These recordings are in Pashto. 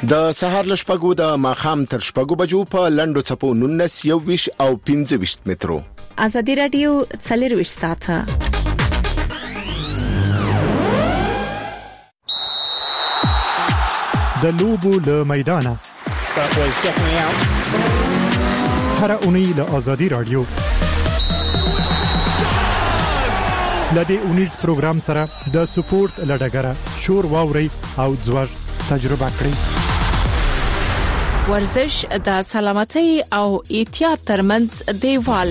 د سهار له شپږو د ماښام تر شپږو بجو په لنډو څپو 19 21 او 25 مترو. ازادي رادیو 24 ساعته. د لوبو له میدانه هر اونۍ له ازادي رادیو لدې اونیز پروګرام سره د سپورت لړګره شور واوري او ځوړ تجربه کړئ. ورزش د سلامتۍ او احتیاط ترمنځ دیوال.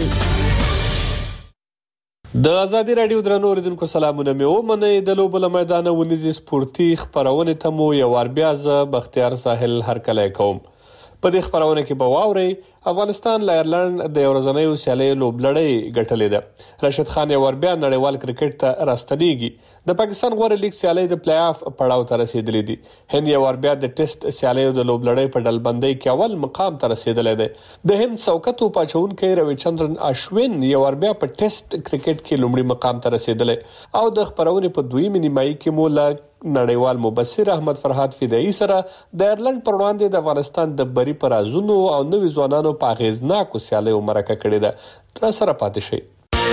د ازادي رادیو درنو اوریدونکو سلامونه مې ومنئ. د لوبو له میدانه ونیزي سپورتي خبرونه ته مو یو وار بیا ز بختیار ساحل هرکلی کوم. په دې خبرونه کې به واورئ افغانستان له ایرلند د ورځنیو سیالیو لوبلړۍ ګټلې ده. راشد خان یو ور بیا نړیوال کرکټ ته راستنیږي. د پاکستان غوړ لیګ سیالۍ د پلی آف پړاو ته رسیدلې دي. هند یو ور بیا د ټیسټ سیالیو د لوبلړۍ په ډلبندۍ کې اول مقام ته رسیدلې ده. د هند څوکتو پاچونکي رویچندرن اشوین یو ور بیا په ټیسټ کرکټ کې لومړی مقام ته رسیدلې او د خبرونه په دویمه نیمایي کې مولا نړیوال مبصر احمد فرهاد فدایی سره د ایرلند پر وړاندې د افغانستان د بری پرازونو او نوي ځوانانو په اغیزناکو سیالیو مرکه کړې ده. تر سره پاتې شئ.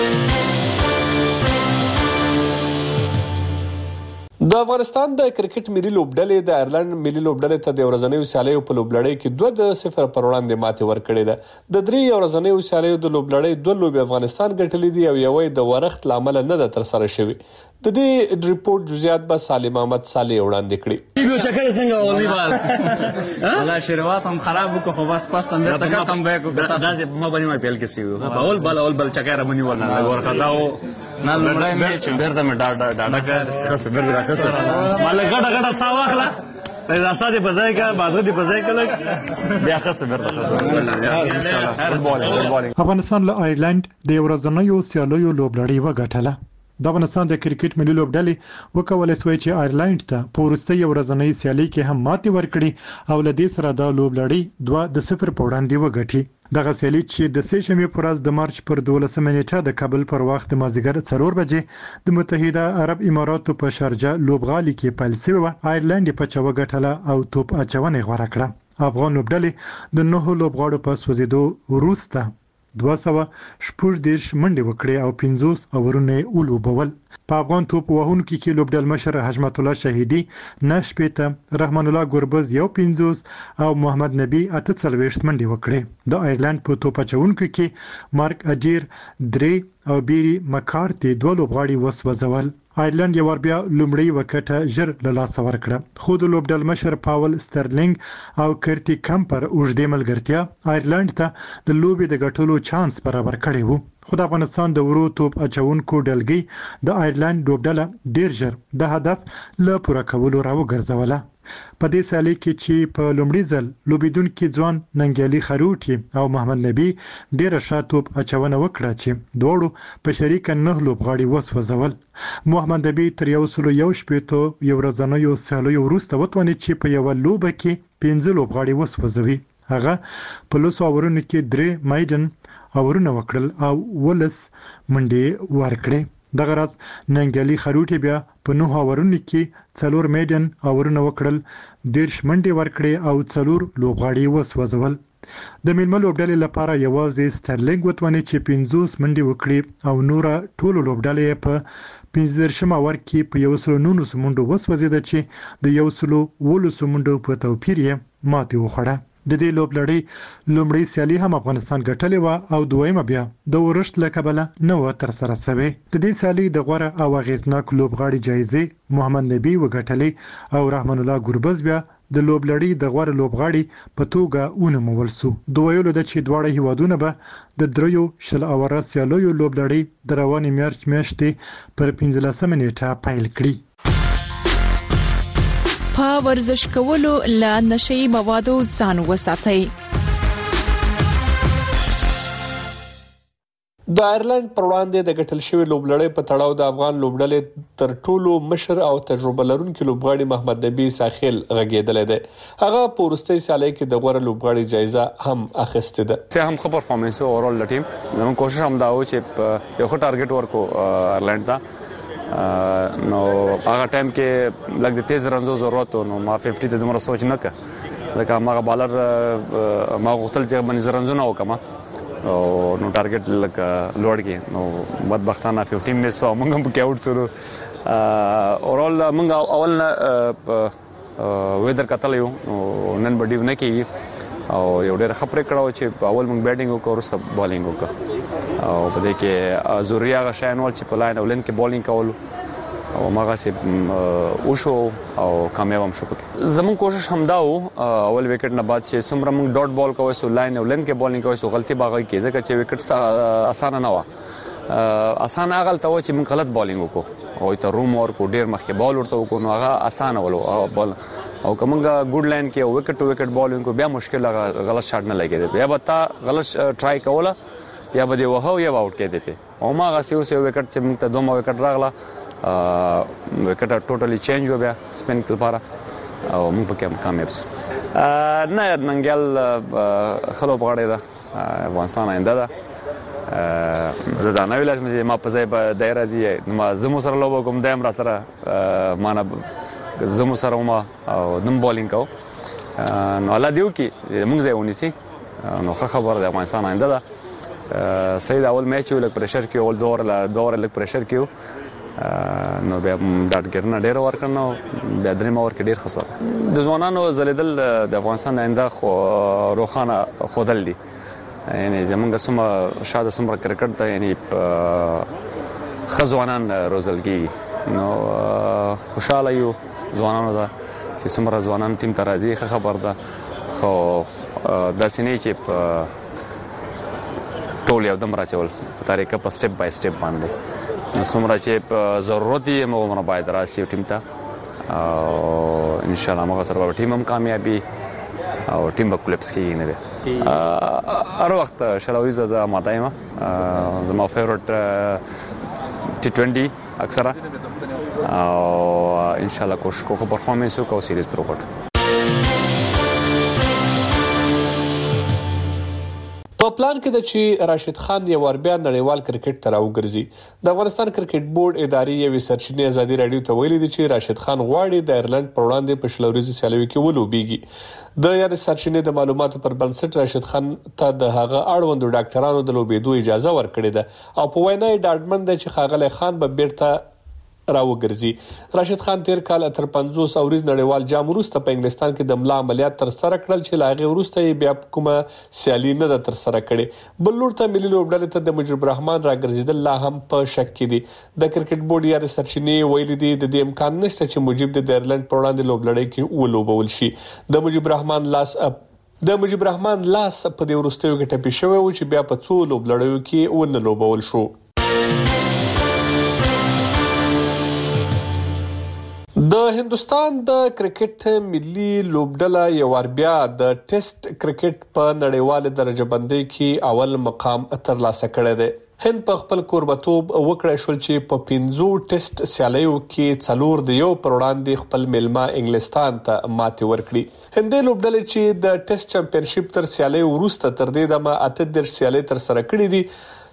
د افغانستان د کرکټ ملي لوبډلې د ایرلند ملي لوبډلې ته د ورځنیو سیالیو په لوبلړۍ کې 2-0 پر وړاندې ماتې ورکړې ده. د درې ورځنیو سیالیو د لوبلړۍ 2 لوبې افغانستان ګټلې دي او یوې د ورښت لامل نه ده تر سره شوی. د دې ریپورت جزئیات به سالم احمد صالح وړاندې کړي. یو چکر څنګه ولې بال والله شروعات هم خراب وکړو خو بس پس تم ته کم بیک وکړه. دا ما باندې ما پیل کې سی اول بل چکر باندې ورنه ورخداو نه لمړی مې چې بیرته مې ډاډه خاص بیرته خاص مال غډه ساواخلا دا ساده بځای کا بازار دی بځای کله بیا خاص بیرته افغانستان له ایرلند د ورځنیو سیالیو لوبلړۍ وګټله. د افغانستان د کرکټ ملي لوبډلې وکولای شوی چې ایرلند ته په وروستۍ ورځنۍ سیالي کې هم ماتې ورکړي او له دې سره د لوبلړۍ 2-0 په وړاندې وګټي. دغه سیالي چې د سې شنبې پر ورځ د مارچ پر 12 نیټه د کابل پر وخت د مازیګر 4 بجې د متحده عرب اماراتو په شارجه لوبغالي کې پیل شوی و. ایرلند په چا وګټله او توپ اچونه غوړه کړه. افغان لوبډلې د 9 لوبغاړو په سوځیدو وروسته 240 منډې وکړې او 50 اورونه ولوبول. په افغان توپ وهونکو کې لوبډل مشر حشمت الله شهیدی 9 رحمان الله ګربز 50 او محمد نبی 48 منډې وکړې. د ایرلند په توپ اچونکو کې مارک اجیر 3 او بیری مکارتی 2 لوبغاړي وسوځول. ایرلند یو بیا لومړی وکټه ژر له لاس ورکړه خو د لوبډل مشر پاول سترلینګ او کرتی کمپر اوږدې ملګرتیا ایرلند ته د لوبې د ګټلو چانس برابر کړی وو. خو د افغانستان د ورو توپ اچونکو ډلګي د ایرلند لوبډله ډیر ژر د هدف له پوره کولو راوګرځوله. په دې سیالي کې چې په لومړي ځل لوبیدونکو ځوان ننګیالي خروټي او محمد نبی ډیر ښه توپ اچونه وکړه چې دوړو په شریک 9 لوبغاړي وسوځول. محمد نبی تر 111 یو ورځنیو سیالیو وروسته وتوانید چې په یو لوبه کې 15 لوبغاړي وسوځوي. هغه په لوسو اورونو کې 3 مایدن اورونه وکړل او ولس منډې ورکړې. دغه راز ننګیالي خروټي بیا په 9 اورونو کې 4 میدن اورونه وکړل 10 منډې ورکړې او 4 لوبغاړي وسوځول. د میلمه لوبډلې لپاره یوازې سترلینګ وتوانید چې 50 منډې وکړي او نور ټول لوبډلې په 15 اور کې په 119 منډو وسوځیده چې د 119 منډو په توپیر یې ماتې وخوړه. د دې لوبلړۍ لومړی سیالي هم افغانستان ګټلې و او دویمه بیا د ورښت له کبله نه و تر سره شوې. د دې سیالي د غوره او اغیزناک لوبغاړي جایزې محمد نبی وګټلې او رحمان الله ګربز بیا د لوبلړۍ د غوره لوبغاړي په توګه ونومول شو. دویلو د چې دواړه هیوادونه به د 3 اوره سیالیو لوبلړۍ د روانې مارچ میاشتې پر 15 نیټه پیل کړي. په ورزش کولو له نشي موادو ځان وساتئ. د ایرلند پر وړاندې د ګټل شوی لوبلړۍ په تړاو د افغان لوبډلې تر ټولو مشر او تجربه لرونکي لوبغاړي محمد نبی ساحل غږیدل دی. هغه په وروستۍ سیالۍ کې د غوره لوبغاړي جایزه هم اخیستې ده. ته هم ښه پرفارمنس اورال ټیم زموږ کوشش هم دا و چې یو ښه ټارګټ ورکو ایرلند ته. نو هغه ټایم کې لږ د تیز رنزو ضرورت نو ما 50 ته دومره سوچ نه کړ ځکه هغه بالر ما غوښتل چې باندې زرنزونه وکم او نو ټارګټ لکه لوړ کې نو بدبختانه 15 مس او موږ هم کې اوټ شروع اورال موږ اول ویدر کتل یو نن بډیو نه کیږي او یو ډېر خبره کړو چې اول موږ بیټینګ وکړو ورسته بالینګ وکړو او په دې کې زوریا غشانول چې په لاین او لین کې بالینګ کول او ماغه سي وشو او کامیاب هم شو زمون کوشش هم دا اول وکټ نه بعد چې سمره موږ ډاټ بال کوو سو لاین او لین کې بالینګ کوو سو غلطي باغی کې ځکه چې وکټ اسانه نه و اسانه غلطه و چې موږ غلط بالینګ وکړو او ته روم ورکو ډیر مخکې بال ورته وکړو نو هغه اسانه ولو بال او کومه ګډ لاین کې وکټ ټو وکټ بالینګ کو بیا مشکل غلط شاټ نه لګیږي بیا به تا غلط ټرای کوله یا به دی وهو یا اوټ کې دی او ما غسیو سه وکټ چې موږ ته دوه وکټ راغله وکټ ټوټلی چینج و بیا سپین لپاره او موږ په کې کامیاب شو نه ننګل خلو بغړې ده افغانستان آینده ده زه دا نه ویل چې ما په ځای به دایره دي ما زمو سره لوب کوم دایم را سره معنا زمو سره ما او دم بالینګ کو نو الله دیو کې موږ ځای ونیسي نو خبر ده افغانستان آینده ده سید اول میچ یو لک پریشر کې اول دور لک پریشر کې نو بیا ډاټګرنه ډیر ورکړنو بیا درې مور کې ډیر خسر د ځوانانو زلیدل د افغانستان آینده خو روخانه خودل دي یعنی زمونږ سم شاده سمره کرکټ ته یعنی خزوانان روزل کی نو خوشاله یو ځوانانو دا چې سمره ځوانان ټیم ته راځي خبر ده خو د سینې چې ټول یو دم راچول په طریقه په سټپ بای سټپ باندې نو سمره چې ضرورت یې مو باید راشي ټیم ته او ان شاء الله موږ سره ټیم هم کامیابی او ټیم به کلپس کېږي نه هر وخت شلاوي زده ماتایما زما فیورټ T20 اکثره او ان شاء الله کوشش کوم پرفورمنس وکړو سیریز تر وکړو په پلان کې د چې راشد خان یو ور بیا نړیوال کرکټ ته راوګرځي د افغانستان کرکټ بورډ ادارې یو سرچینې ازادي رادیو ته ویلي دي چې راشد خان غواړي د ایرلند پر وړاندې په شلوريزي سیالیو کې ولوبېږي د یاد سرچینې د معلوماتو پر بنسټ راشد خان ته د هغه اړوندو ډاکټرانو د لوبېدو اجازه ورکړې ده او په وینا یې ډاډمن ده چې ښاغلی خان به بیرته راوګرځي راشد خان تیر کال تر 50 اوریز نړیوال جام وروسته په انګلستان کې د ملا عملیات تر سره کړل چې لاغي وروسته یې بیا کومه سیالي نه تر سره کړي بل لور ته ملي لوبډلې ته د مجيب الرحمن راګرځیدل لا هم په شک کې دي د کرکټ بورډ یا سرچینې ویلي دي د دې امکان نشته چې مجيب د ایرلند پر وړاندې لوبلړۍ کې ولوبول شي د مجيب الرحمن لاس په دې وروستیو کې ټپي شوی و چې بیا په څو لوبلړیو کې ونه لوبول شو د هندستان د کرکټ ملي لوبډله یو ور بیا د ټیسټ کرکټ په نړیواله درجه بندۍ کې اول مقام ترلاسه کړی دی هند په خپل کوربتوب وکړای شو چې په 15 ټیسټ سیالیو کې 4 د یو پر وړاندې خپل ملما انګلستان ته ماتې ورکړي هندې لوبډلې چې د ټیسټ چمپیونشپ تر سیالي وروسته تر دې دمه 8 سیالي تر سره کړې دي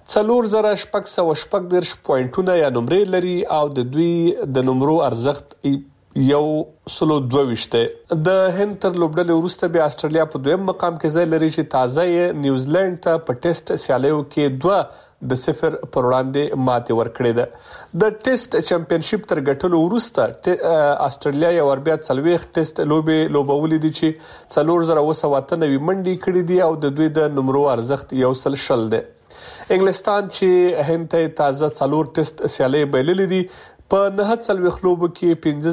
4000 پوینټونه یا نمرې لري او د دوی د نمرو ارزښت یو 122 د هند تر لوبډلې وروسته بیا استرالیا په دویم مقام کې ځای لري چې تازه نیوزیلند ته په ټیسټ سیالیو کې 2-0 پر وړاندې ماتې ورکړې ده د ټیسټ چمپیونشپ تر ګټلو وروسته استرالیا یو ور بیا 40 ټیسټ لوبولې دي چې 4098 منډي کړې دي او د دوی د نمرو ارزښت یو 100 ده انګلستان چې هند ته تازه 4 ټیسټ سیالي بللې دي په 49 لوبو کې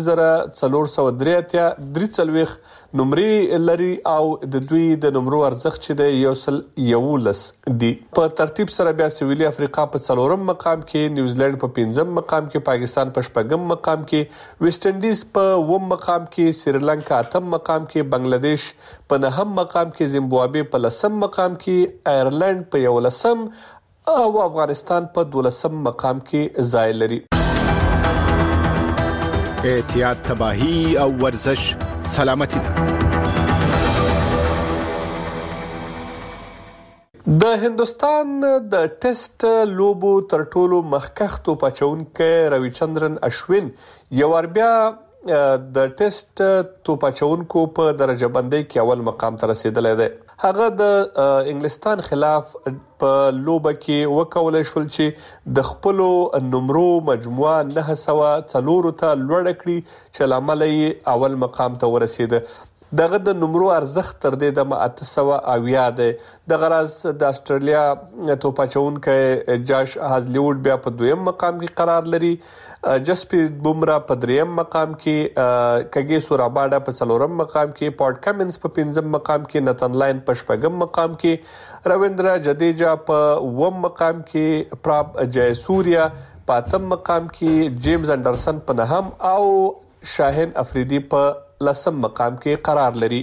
5443 نمرې لري او د دوی د نمرو ارزښت چې د 111 دي په ترتیب سره بیا سویلي افریقا په 4م مقام کې نیوزیلند په 5م مقام کې پاکستان په 8م مقام کې ویسټ انډیز په 9م مقام کې سریلانکا 8م مقام کې بنگلاديش په 9م مقام کې زیمبابوے په 10م مقام کې آیرلند په 11م او افغانستان په 12م مقام کې ځای لري احتیاط تباہی او ورزش سلامتی ده د هندستان د ټیسټ لوبو تر ټولو مخکښ توپ اچونکی روی چندرن اشوین یو ور بیا د ټیسټ توپاچونکو په درجه بندۍ کې اول مقام ته رسیدلی دی. هغه د انګلستان خلاف په لوبه کې وکولای شول چې د خپل نمرو مجموعه 904 ته لوړ کړي چې لامل یې اول مقام ته ورسیده. دغه د نمرو ارزښت تر دې د 880 دی. د غراز د استرالیا توپاچونکو جاش هازلیوډ بیا په دویم مقام کې قرار لري. جسپریت بومرا په دریم مقام کې، کګیسو راباډا په څلورم مقام کې، پاټ کمنز په پنځم مقام کې، نتن لاین په شپږم مقام کې، رویندرا جدیجا په اووم مقام کې، پراپ جیسوریا په اتم مقام کې، جیمز انډرسن په نهم او شاهین افریدی په لسم مقام کې قرار لري.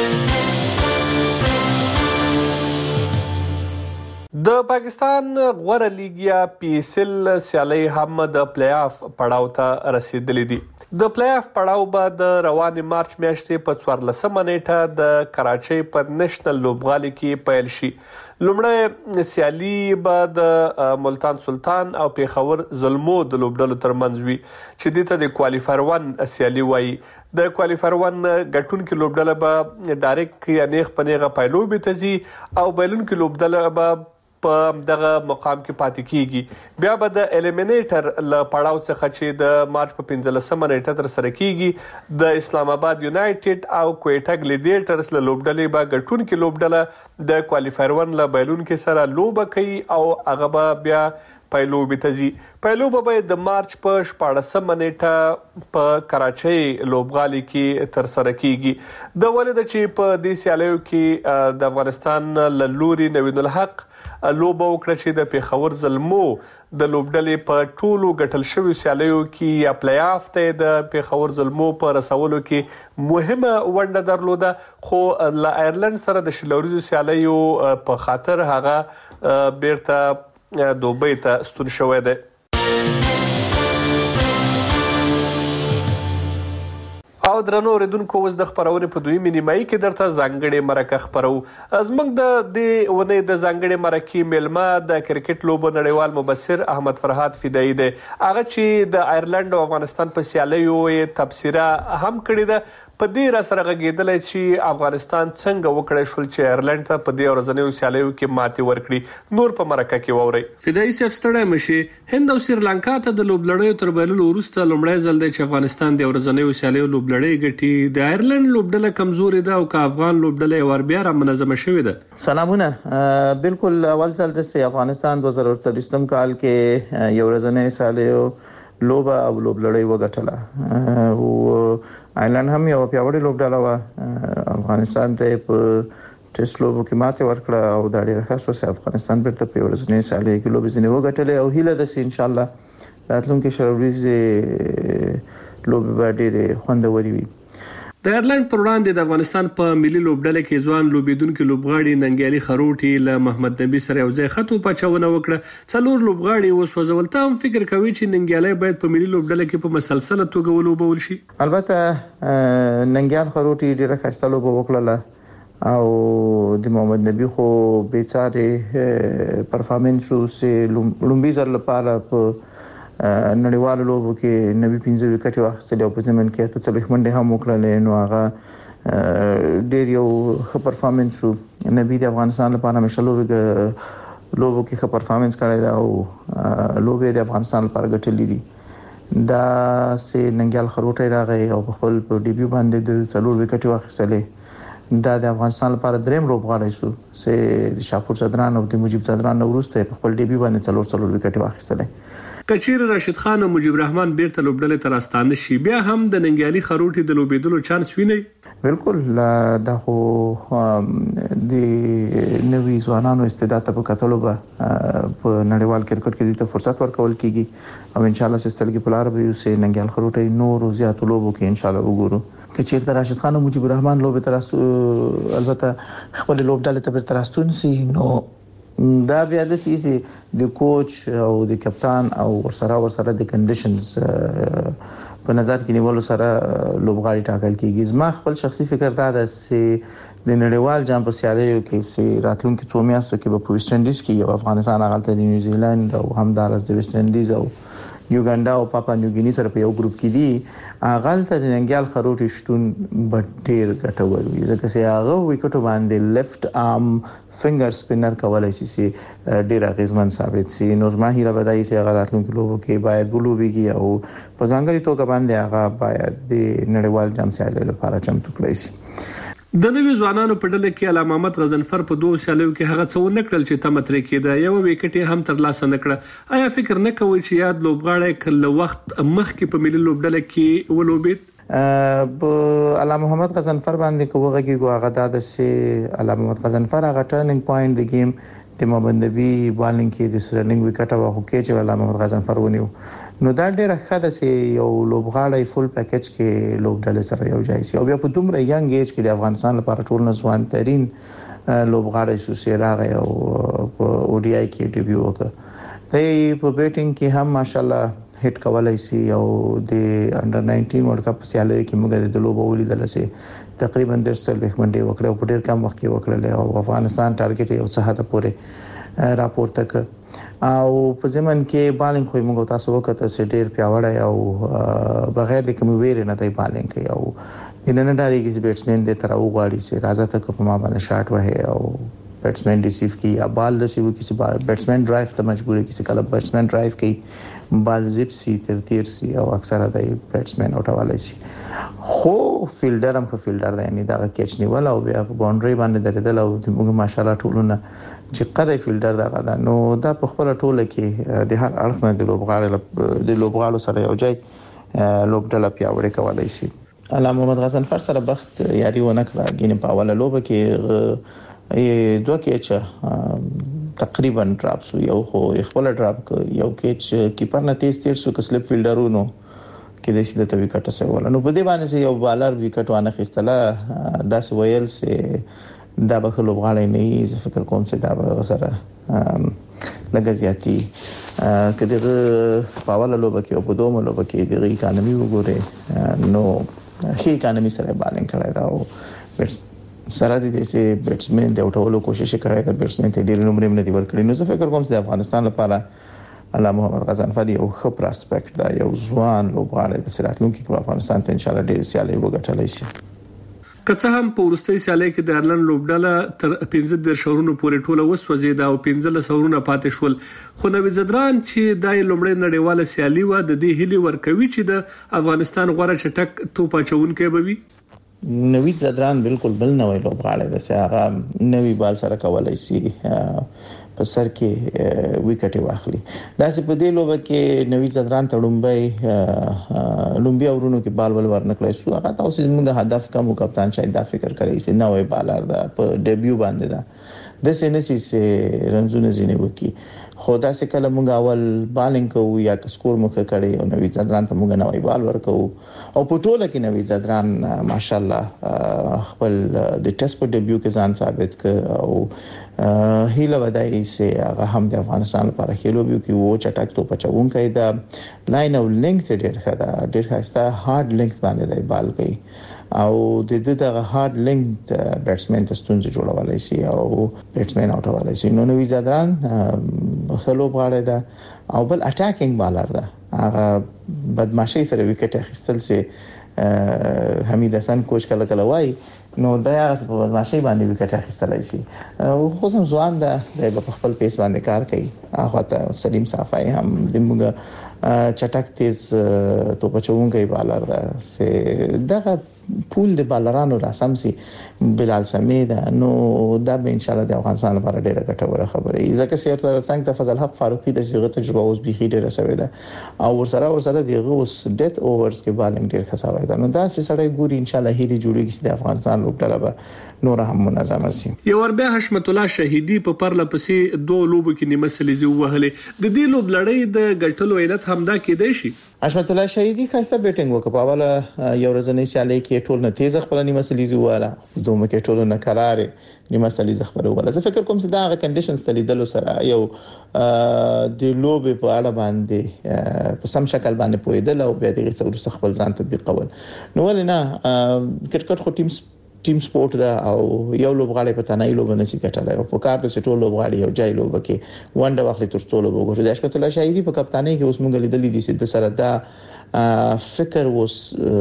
د پاکستان غوره لیګ یا PSL سیالي هم د پلی آف پړاو ته رسیدلې دي. د پلی آف پړاو به د روانې مارچ میاشتې په 14 نیټه د کراچۍ په نېشنل لوبغالي کې پیل شي. لومړی سیالي به د ملتان سلطان او پیښور زلمو د لوبډلو ترمنځ وي چې دته د کوالیفایر 1 سیالي وایي. د کوالیفایر 1 ګټونکو لوبډله به ډایرکټ یا نیغ په نیغه پایلوبي ته ځي او بایلونکو لوبډله به په دغه مقام کې پاتې کیږي. بیا به د الیمینیټر ل پړاو څخه چې د مارچ په 15 نیټه تر سره کیږي د اسلام آباد یونایټډ او کویټا ګلیډیټرز له لوبډلې به ګټونکو لوبډله د کوالیفایر 1 له بایلونکو سره لوبه کوي او هغه به بیا پایلوبي ته ځي. پایلوبه به د مارچ په 14 نیټه په کراچۍ لوبغالي کې تر سره کیږي. د ولید چې په دې سیالیو کې د افغانستان له لوري نوین الحق لوبه وکړه چې د پیښور زلمو د لوبډلې په ټولو ګټل شوی سیالیو کې یا پلی آف ته د پیښور زلمو په رسولو کې مهمه ونډه درلوده، خو له آیرلند سره د شلوریزو سیالیو په خاطر هغه بیرته دوبۍ ته ستون شوی دی. او درنو اوریدونکو، اوس د خبرونې په دویمې نیمایي کې درته ځانګړې مرکه خبرو. زموږ د دې ونې د ځانګړې مرکې میلمه د کرکټ لوبو نړیوال مبصر احمد فرهاد فدایي دی. هغه چې د آیرلند او افغانستان په سیالیو یې تبصره هم کړې ده. په دې را سره غږېدلی چې افغانستان څنګه وکړی شول چې آیرلند ته په دې ورځنیو سیالیو کې ماتې ورکړي. نور په مرکه کې واورئ. فدایي صاحب ستړی مشي. هند او سریلانکا ته د لوبلړیو تر بایللو وروسته لومړی ځل دی چې افغانستان د ورځنیو سیالیو لوبلړۍ ګټي. د آیرلند لوبډله کمزورې ده او که افغان لوبډله یې ور بیا را منظمه شوې ده. سلامونه. بالکل اول ځل د افغانستان 2023 کال کې یو ورځنۍ سیالیو لوبه او لوبلړۍ وګټله او آیرلند هم یو پیاوړی لوبډله و. افغانستان ته په ټیسټ لوبو کې ماته ورکړه او دا ډیره ښه شوه. افغانستان بیرته په ورځنۍ سیالیو کې لوبې ځینې وګټلې او هیله ده چې ان شاء الله راتلونکي شلوریزې لوبې به ډیرې خوندورې وي. د آیرلند پر وړاندې د افغانستان په ملي لوبډله کې ځوان لوبیدونکو لوبغاړي ننګیالي خروټي له محمد نبی سره یو ځای خطو پچاونه وکړه. څلور لوبغاړي وسوځول. ته هم فکر کوي چې ننګیالي باید په ملي لوبډله کې په مسلسله توګه ولوبول شي؟ البته ننګیال خروټي ډیره ښایسته لوبه وکړه او د محمد نبی خو بیچاره پرفارمنس سه لومبي زر لپاره په نړیوالو لوبو کې نبی 15 وکټ واخیستل او په زمين کې ته څلوي منډه هم وکړل. نو هغه ډیر یو ښه پرفارمنس وو. نبی د افغانستان لپاره مشالو لوبو کې ښه پرفارمنس کړی دا او لوبې د افغانستان لپاره ګټلې دي. دا سه ننګیال خروټي راغی او په خپل په ډیبیو باندې د څلور وکټ واخیستل. دا د افغانستان لپاره دریم لوبغاړی شو چې شاپور صدران او د مجيب صدران وروسته په خپل ډیبیو باندې څلور وکټ واخیستل. کچیر راشد خان او مجيب الرحمن بیرته لوبډلې تر استانه شي. بیا هم د ننګیالي خروټي د لوبېدلو چانس ویني؟ بالکل. دا خو د نوي ځوانانو استعداد په کتلو به په نړیوال کرکټ کې د فرصت ورکول کیږي او ان شاء الله سستلګي په لار به یو سه ننګیال خروټي نور زیات لوبو کې ان شاء الله وګورو. کچیر د راشد خان او مجيب الرحمن لوبې تر البته خپل لوبډلې ته تر استون سي. نو دا بیا د سیسي د کوچ او د کپتان او ورسره د کنډیشنز په نظر کې نیولو سره لوبغاړي ټاکل کیږي. زما خپل شخصي فکر دا ده چې د نړیوال جام په سیالیو کې چې راتلونکي 2 میاشتو کې په ویسټ انډیز کې یو افغانستان هغه ته نیوزیلند او همدارس د ویسټ انډیز او یوګاندا او پاپا نیوګینی سره په یو ګروپ کې دي اغل ته د ننګیال خروټ شتون ډیر ګټور وي ځکه چې هغه وکټو باندې لیفت ارم فنگر سپینر کولای شي ډیر غیزمن ثابت شي نو زما هیله بدایي چې هغه راتلونکي لوبو کې باید بلوبيږي او په ځانګړي توګه باندې هغه باید د نړیوال جام سیالۍ لپاره چمتو کړی شي د نوي ځوانانو په ډله کې علامه محمد غضنفر په 2 سیالیو کې هغه څو نکړل چې تم ترې کېده یو وکټ هم تر لاسه نکړه آیا فکر نه کوي چې یاد لوبغاړی کله وخت مخکې په ملي لوبډله کې ولوبید علامه محمد غضنفر باندې کوغه کې هغه د سي علامه محمد غضنفر هغه ټرننګ پوینټ د گیم د محمد نبی بالینګ کې د سرننګ وکټ واخو کې چې علامه محمد غضنفر ونیو نو دا ډیره ښه ده چې یو لوبغاړی فل پیکج کې لوبډله سره یو ځای شي او بیا په دومره ینګ ایج کې د افغانستان لپاره ټول نه ځوان ترين لوبغاړی شو چې راغی او په او ډي آی کې ډیبیو وکړ دی په بیټینګ کې هم ماشاالله هټ کولای شي او د انډر 19 ورلد کپ سیالۍ کې موږ د لوبو ولیدل چې تقریبا 10 منټه وکړه او په ډیر کم وخت کې وکړل او افغانستان ټارګټ یو څه حد پورې راپورته کړ او په زمن کې بالینګ خو موږ تاسو وکړه چې ډیر پیاوړی او بغیر د کوم ویری نه دی بالینګ کوي او د نن ډاري کې بیټسمن د تر او غواړي چې راځه تک په ما باندې شاټ وه او بیټسمن ریسیو کی یا بال د سیو کسی بیټسمن ډرایو ته مجبور کسی کله بیټسمن ډرایو کوي بال زپ سی تر سی او اکثره د بیټسمن اوټوالای شي خو فیلډر هم فیلډر دی یعنی دا کیچ نیول او بیا په باونډري باندې درېدل او موږ ماشاالله ټولونه چې قدای فیلډر دا غدا نو دا په خپل ټوله کې د هر اړخ نه د لوبغاړو سره یو ځای لوبډله پیاوړې کولای شي علامه محمد غضنفر سره بخت یاري ونه کړه ګینه په اوله لوبه کې دوه کېچ تقریبا ډراپ شو یو خو خپل ډراپ یو کېچ کیپر نه تیر شو ک سلیپ فیلډرونو کې د سیده وکټ سره نو په دې باندې یو بالر وکټ وانه خستله داس ویل سه دا به لوبغاړی نه زه فکر کوم چې دا به سره لګزياتي کله په اوله لوبه کې او په دومره لوبه کې د اکانومي وګوره نو هي اکانومي سره بالانس کړی دا او سره د دې بیټسمن د اوټولو کوشش کړی دا بیټسمن ته ډیر نمبر نه دی ورکړي نو زه فکر کوم چې افغانستان لپاره علامه محمد غضنفر یو ښه پراسپیکټ دا یو ځوان لوبغاړی د سراتلونکو کې افغانستان ته ان شاء الله ډیر سیالي وګټلای شي که هم په ورستۍ سیالۍ کې د ایرلند لوبډله تر 15 شهرونو پورې ټوله وسوځیده او 15 شهرونه پاتې شول خو نوی زدران چې د لومړی نړیواله سیالي و د دې هلي ورکوي چې د افغانستان غوړه چټک توپ اچونکي به وي نوی زدران بالکل بل نوې لوبغاړی د سیاغه نوی بال سره کولای شي په سر کې وکټ واخلي دا چې په دې لوبه کې نوی زدران ته لومبي اورونو کې بال ورنکړای شو هغه تاسو زموږ هدف کوم کپتان شاید دا فکر کوي چې نوې بالر دا په ډیبیو باندې دا د سینسي سه رنزونه زینې وکي خدا سه کله موږ اول بالینګ کوو یا سکور مخه کړي او نوی زدران ته موږ نوې بال ورکو او په ټوله کې نوی زدران ماشاالله خپل د ټیسټ په ډیبیو کې ځان ثابت کړ او هیله ودای چې هغه هم د افغانستان لپاره خېلو بیو کې وو چټک تو پچون کوي دا لاین او لینک ډېر ښه ډېر ښه هارد لینک باندې دی بال کوي او د دې دغه هارد لینک بیټسمن ته ستونزې جوړولای شي او بیټسمن اوټولای شي نو نوی زدران خلو غاړه ده او بل اٹیکینګ بالر ده هغه بدمعشي سره وکټ اخیستل سي حمید حسن کوچ کله کله وای نو دا هغه په بدمعشي باندې وکټ اخیستلای شي او خو سم ځوان ده د خپل پیس باندې کار کوي هغه ته سلیم صافای هم دموږ چټک تیز تو بچونګي بالر ده سه دغه پول د بالرانو راسم سي بلال سمید نو دا به ان شاء الله د افغانستان لپاره ډیره ګټوره خبره ای ځکه چې تر څنګه ته فضل حق فاروقي د صيغه تجربه اوس به ډیره سوي ده او ورسره دغه اوس ډیت اوورز کې بالنګ ډیر خساوي ده نو دا چې سړی ګوري ان شاء الله هلي جوړیږي چې د افغانستان لوبډله به نور هم منظم شي یو ور بیا حشمت الله شهیدی په پرله پسې دوه لوبو کې نیمه سلیزي وهلې د دې لوب لړۍ د ګټلو علت همدا کېدای شي حشمت الله شهیدی خاصه بیټینګ وکړ په اوله یو ورځنۍ سیالۍ کې ټول نه تیز خپل نیمه سلیزي واله دومره کې ټول نه قرارې نیمه سلیزي خبره ولا زه فکر کوم چې دا غو کنډیشنز تلیدل سره یو د لوب په اړه باندې په سم شکل باندې پویدل او بیا دغه څور خپل ځان تطبیق کول نو ولنه کرکټ خو ټیم ټیم سپورت دا او یو لوبغاړی په تنهایی لوب نه سي کټلای او په کار د ټول لوبغاړي یو ځای لوب کې ونده وخت تر ټولو وګورئ د اشرف الله شاهدي په کپتانۍ کې اوس موږ لیدلې دي چې د سره دا فکر وس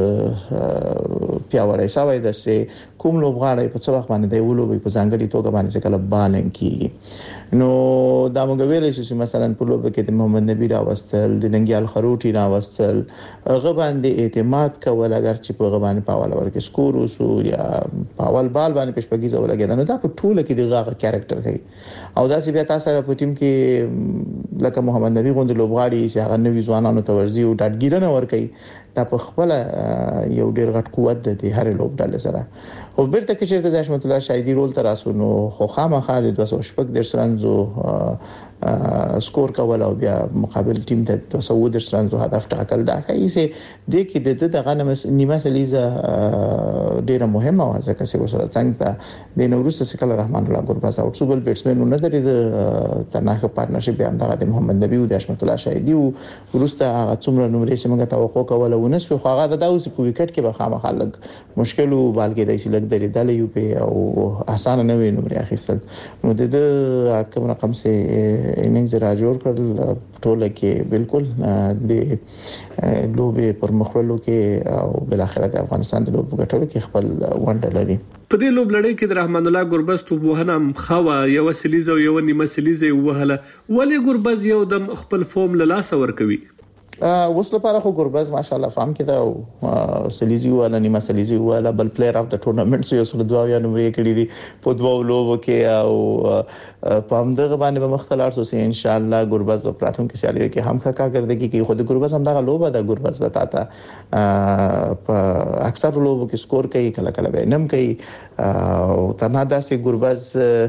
پیاوړی سوی د سه کوم لوبغاړی په څو وخت باندې دی ولوبي په ځانګړي توګه باندې کله بالنګ کیږي نو دا موږ ویلې چې مثلا په لوب کې د محمد نبی راوستل د ننګیال خروټي راوستل هغه باندې اعتماد کول اگر چې په هغه باندې پاول ورکې سکور وسو یا پاول بال باندې پښپګي زول لګیدا نو دا په ټوله کې دغه کریکټر کوي او دا چې بیا تاسو په ټیم کې لکه محمد نبی غوند لوبغاړي چې هغه نوې ځوانانو ته ورزي او ډاډګیرنه ورکي دا په خپل یو ډیر غټ قوت دی هر لوبډال سره او بیرته کې چې د اشرف الله شاهدي رول تر اسو نو خو خامخا د 200 درس رنزو سکور کول او بیا مقابل ټیم ته 200 درس رنزو هدف ټاکل دا کوي چې د کې دغه نیمه سلیزه ډیره مهمه و ځکه چې وسره څنګه د نوروز سکل رحمان الله ګورباز او ټوبل بیټسمن نه درې د تناخه پارتنرشپ بیا هم د محمد نبی او د اشرف الله شاهدي او ورسته هغه څومره نمرې چې موږ توقع کوله ونه سو خو هغه د اوس په وکټ کې به خامخا لګ مشکل او بالګې د شي لګ درې د یو په او اسانه نه وي نمرې اخیستل نو د کوم رقم سه اننګز را جوړ کړل ټوله کې بالکل د لوبې پر مخولو کې او بل اخر د افغانستان د لوبو ګټلو کې خپل ونډه لري په دې لوب لړۍ کې د رحمان الله ګوربز توبوهنه خوا یو سلیزه او یو نیمه سلیزه وهله ولې ګوربز یو د خپل فورم له لاس ور کوي اوس لپاره خو ګوربز ماشاءالله فهم کړه او سلیزي ولا نیمه سلیزي ولا بل پلیئر اف د ټورنمنت یو سره دوا یا نمرې کړې دي په دوه لوبو کې او په همدغه باندې به مختلف سو سي ان شاء الله ګوربز په پراتون کې سیالي کې هم ښه کارکړدګي کې خود ګوربز هم دغه لوبه د ګوربز وتاته په اکثر لوبو کې سکور کوي کله کله به نم کوي او تنها داسې ګوربز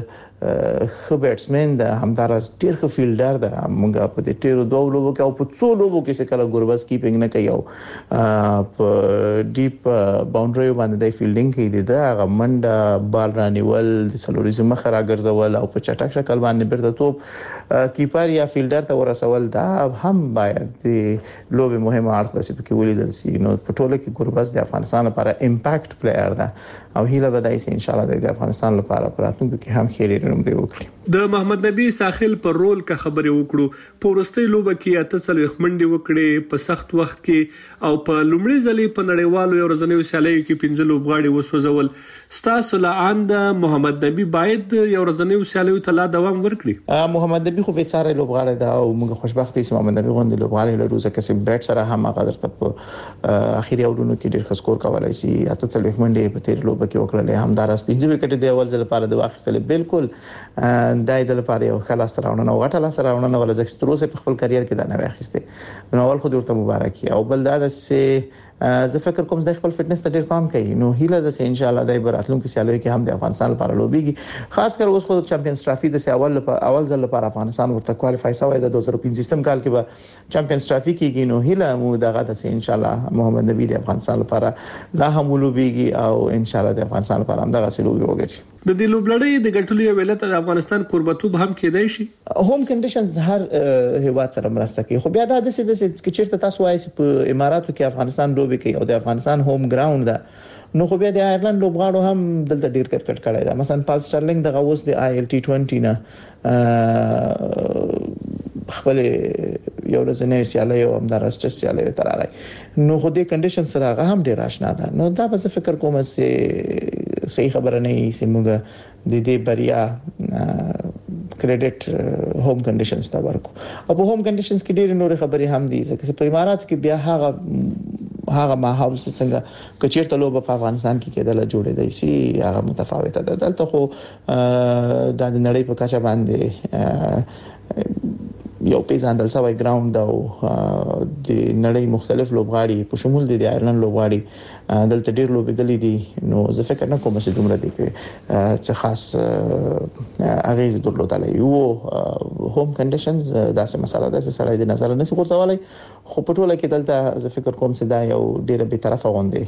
خو بیټسمن د همدارس ډیر ښه فیلډر ده موږ په دې ټیرو دوه لوبو کې او په څو لوبو کې څه کله ګوربز کیپینګ نه کوي او په ډیپ باونډري باندې د فیلډینګ کې دي دا غمنډ بال رانیول د سلوریزم مخ راګرځول او په چټک شکل باندې بیرته توپ کیپر یا فیلډر ته ورسول دا هم باید د لوبي مهمه اړخ ده چې په ولیدل شي نو په ټوله کې ګوربز د افغانستان لپاره امپیکټ پلیئر ده او هیله به دای سي ان شاء الله د افغانستان لپاره پراتونکو کې هم خېلې نمبر وکړي د محمد نبی ساحل پر رول کا خبرې وکړو پورستي لوبه کې اته څلوي خمنډي وکړي په سخت وخت کې او په لومړي ځلې په نړیوالو یو ورځنیو سیالیو کې 15 لوبغاړي وسوځول ستاسو لاند محمد نبی باید یو ورځنیو سیالیو ته لا دوام ورکړي محمد نبی خو به څاره لوبغاړي دا او موږ خوشبخت یو محمد نبی غوندي لوبغاړي له روزه کې بیټ سره هم هغه درته په اخیری اورونو کې ډېر ښه سکور کولای شي اته څلوي خمنډي په تیر لوبه کې وکړل همدارس 15 وکټ دی اول ځل لپاره د واخیستل بالکل دای د لپاره یو خلاص راوړنه او غټه لاس راوړنه ول ځکه چې تر اوسه په خپل کرییر کې دا نه واخیسته نو اول خو ورته مبارکي او بل دا چې زه فکر کوم د خپل فټنس ته ډیر کام کوي نو هیله ده چې ان شاء الله دای براتلونکو سیالیو کې هم د افغانستان لپاره لوبيږي خاص کر اوس خو چمپیونز ټرافي د اول ځل لپاره افغانستان ورته کوالیفای شوی د 2015 کال کې به چمپیونز ټرافي کېږي نو هیله مو دغه ده چې ان شاء الله محمد نبی د افغانستان لپاره لا هم لوبيږي او ان شاء الله د افغانستان لپاره هم دغه لوبي وګټي د دې لوبلړۍ د ګټلو یو ولایت د افغانستان قربتوب هم کېدای شي هوم کنډیشنز هر هیواد سره مرسته کوي خو بیا دا د څه چې چیرته تاسو وایي په اماراتو کې افغانستان لوبي کوي او د افغانستان هوم ګراوند ده نو خو بیا د آیرلند لوبغاړو هم دلته ډیر کرکټ کړی دا مثلا پال سټرلینګ دغه اوس د ILT20 نه خپل یو ورځنی سیالي او همدارسته سیالي تراغی نو خو دې کنډیشن سره هغه هم ډیر آشنا ده نو دا به فکر کوم چې صحیح خبره نه یې سیمه د دې بریا کریډټ هوم کنډیشنز تا ورکو او په هوم کنډیشنز کې ډېر نور خبرې هم دي ځکه په امارات کې بیا هغه ماحول څنګه کچیرته لوب په افغانستان کې کېدل جوړې دی سي هغه متفاوته ده دلته خو د نړۍ په کچه باندې یو پیژندل شوی ګراوند او د نړۍ مختلف لوبغاړي په شمول د آیرلند لوبغاړي دلته ډیر لوبې دي دي نو زه فکر نه کوم چې دومره دي چې خاص اغیز درلودل یو هوم کنډیشنز داسې مسله ده چې سړی د نظر نه څه ورڅولای خو په ټوله کې دلته زه فکر کوم چې دا یو ډیره به طرفه غونډه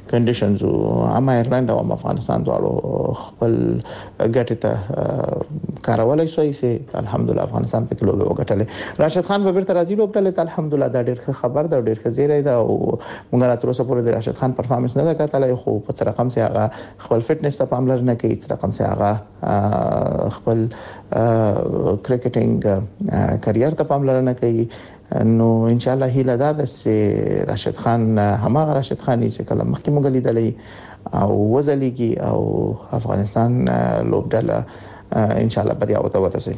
کنډیشنز او هم آیرلند او افغانستان دواړو خپل ګټه ته کارولای شوی سي الحمدلله افغانستان په لوبه وګټلې. راشد خان به بیرته راځي لوبډلې ته الحمدلله دا ډېر خبر دا ډېر خزیره ده او موږ لا تر اوسه پورې د راشد خان پرفارمنس نه ده کتلای خو په څه رقم سي هغه خپل فټنس ته پاملرنه کوي څه رقم سي هغه خپل کرکټینګ کرییر ته پاملرنه کوي نو ان شاء الله هیله ده چې راشد خان هماغه راشد خاني چې کله مخکې موږ لیدلې او وزلیږي او افغانستان لوبډله ان شاء الله بریا وته ورسي.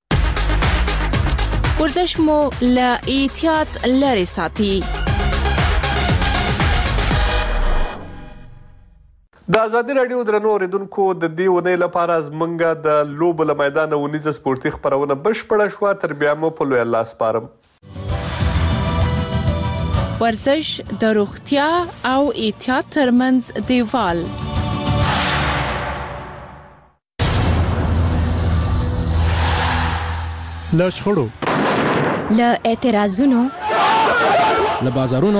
ورزش مو لا احتیاط لري ساتي. د ازادي رادیو درنو اوریدونکو د دې ونې لپاره زمونږه د لوب له میدان ونیز سپورتي خبرونه بشپړه شو تر بیا مو په لوی الله سپارم. ورزش د روغتیا او احتیاط ترمنځ دیوال. له شخړو، له اعتراضونو، له بازارونو،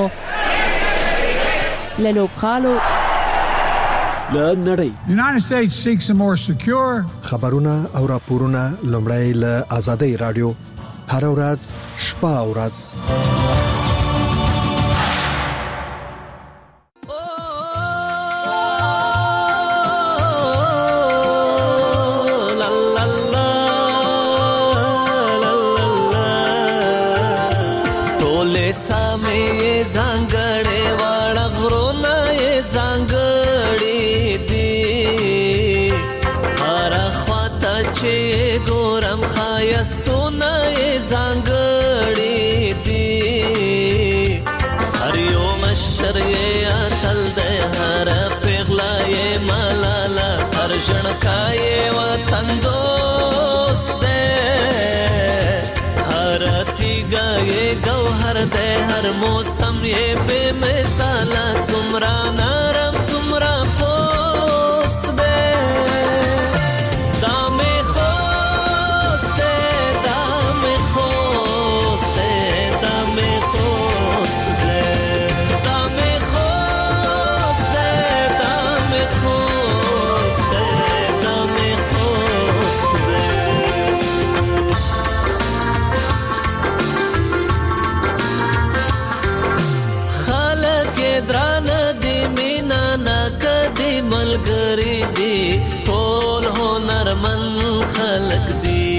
له لوبغالو، له نړۍ. United States seeks a more secure. خبرونه او راپورونه لومړی له آزادۍ رادیو هر ورځ شپه او ورځ. ژړکایې وطن دوست دے هر تیګه یې ګوهر دے هر موسم یې بے مثاله څومره نرم څومره پوست دے دا مې خوست دے دا مې خوست دے دا مې خوست دے دا مې خوست دے دا مې خوست ملګری دی ټول هنرمن خلق دی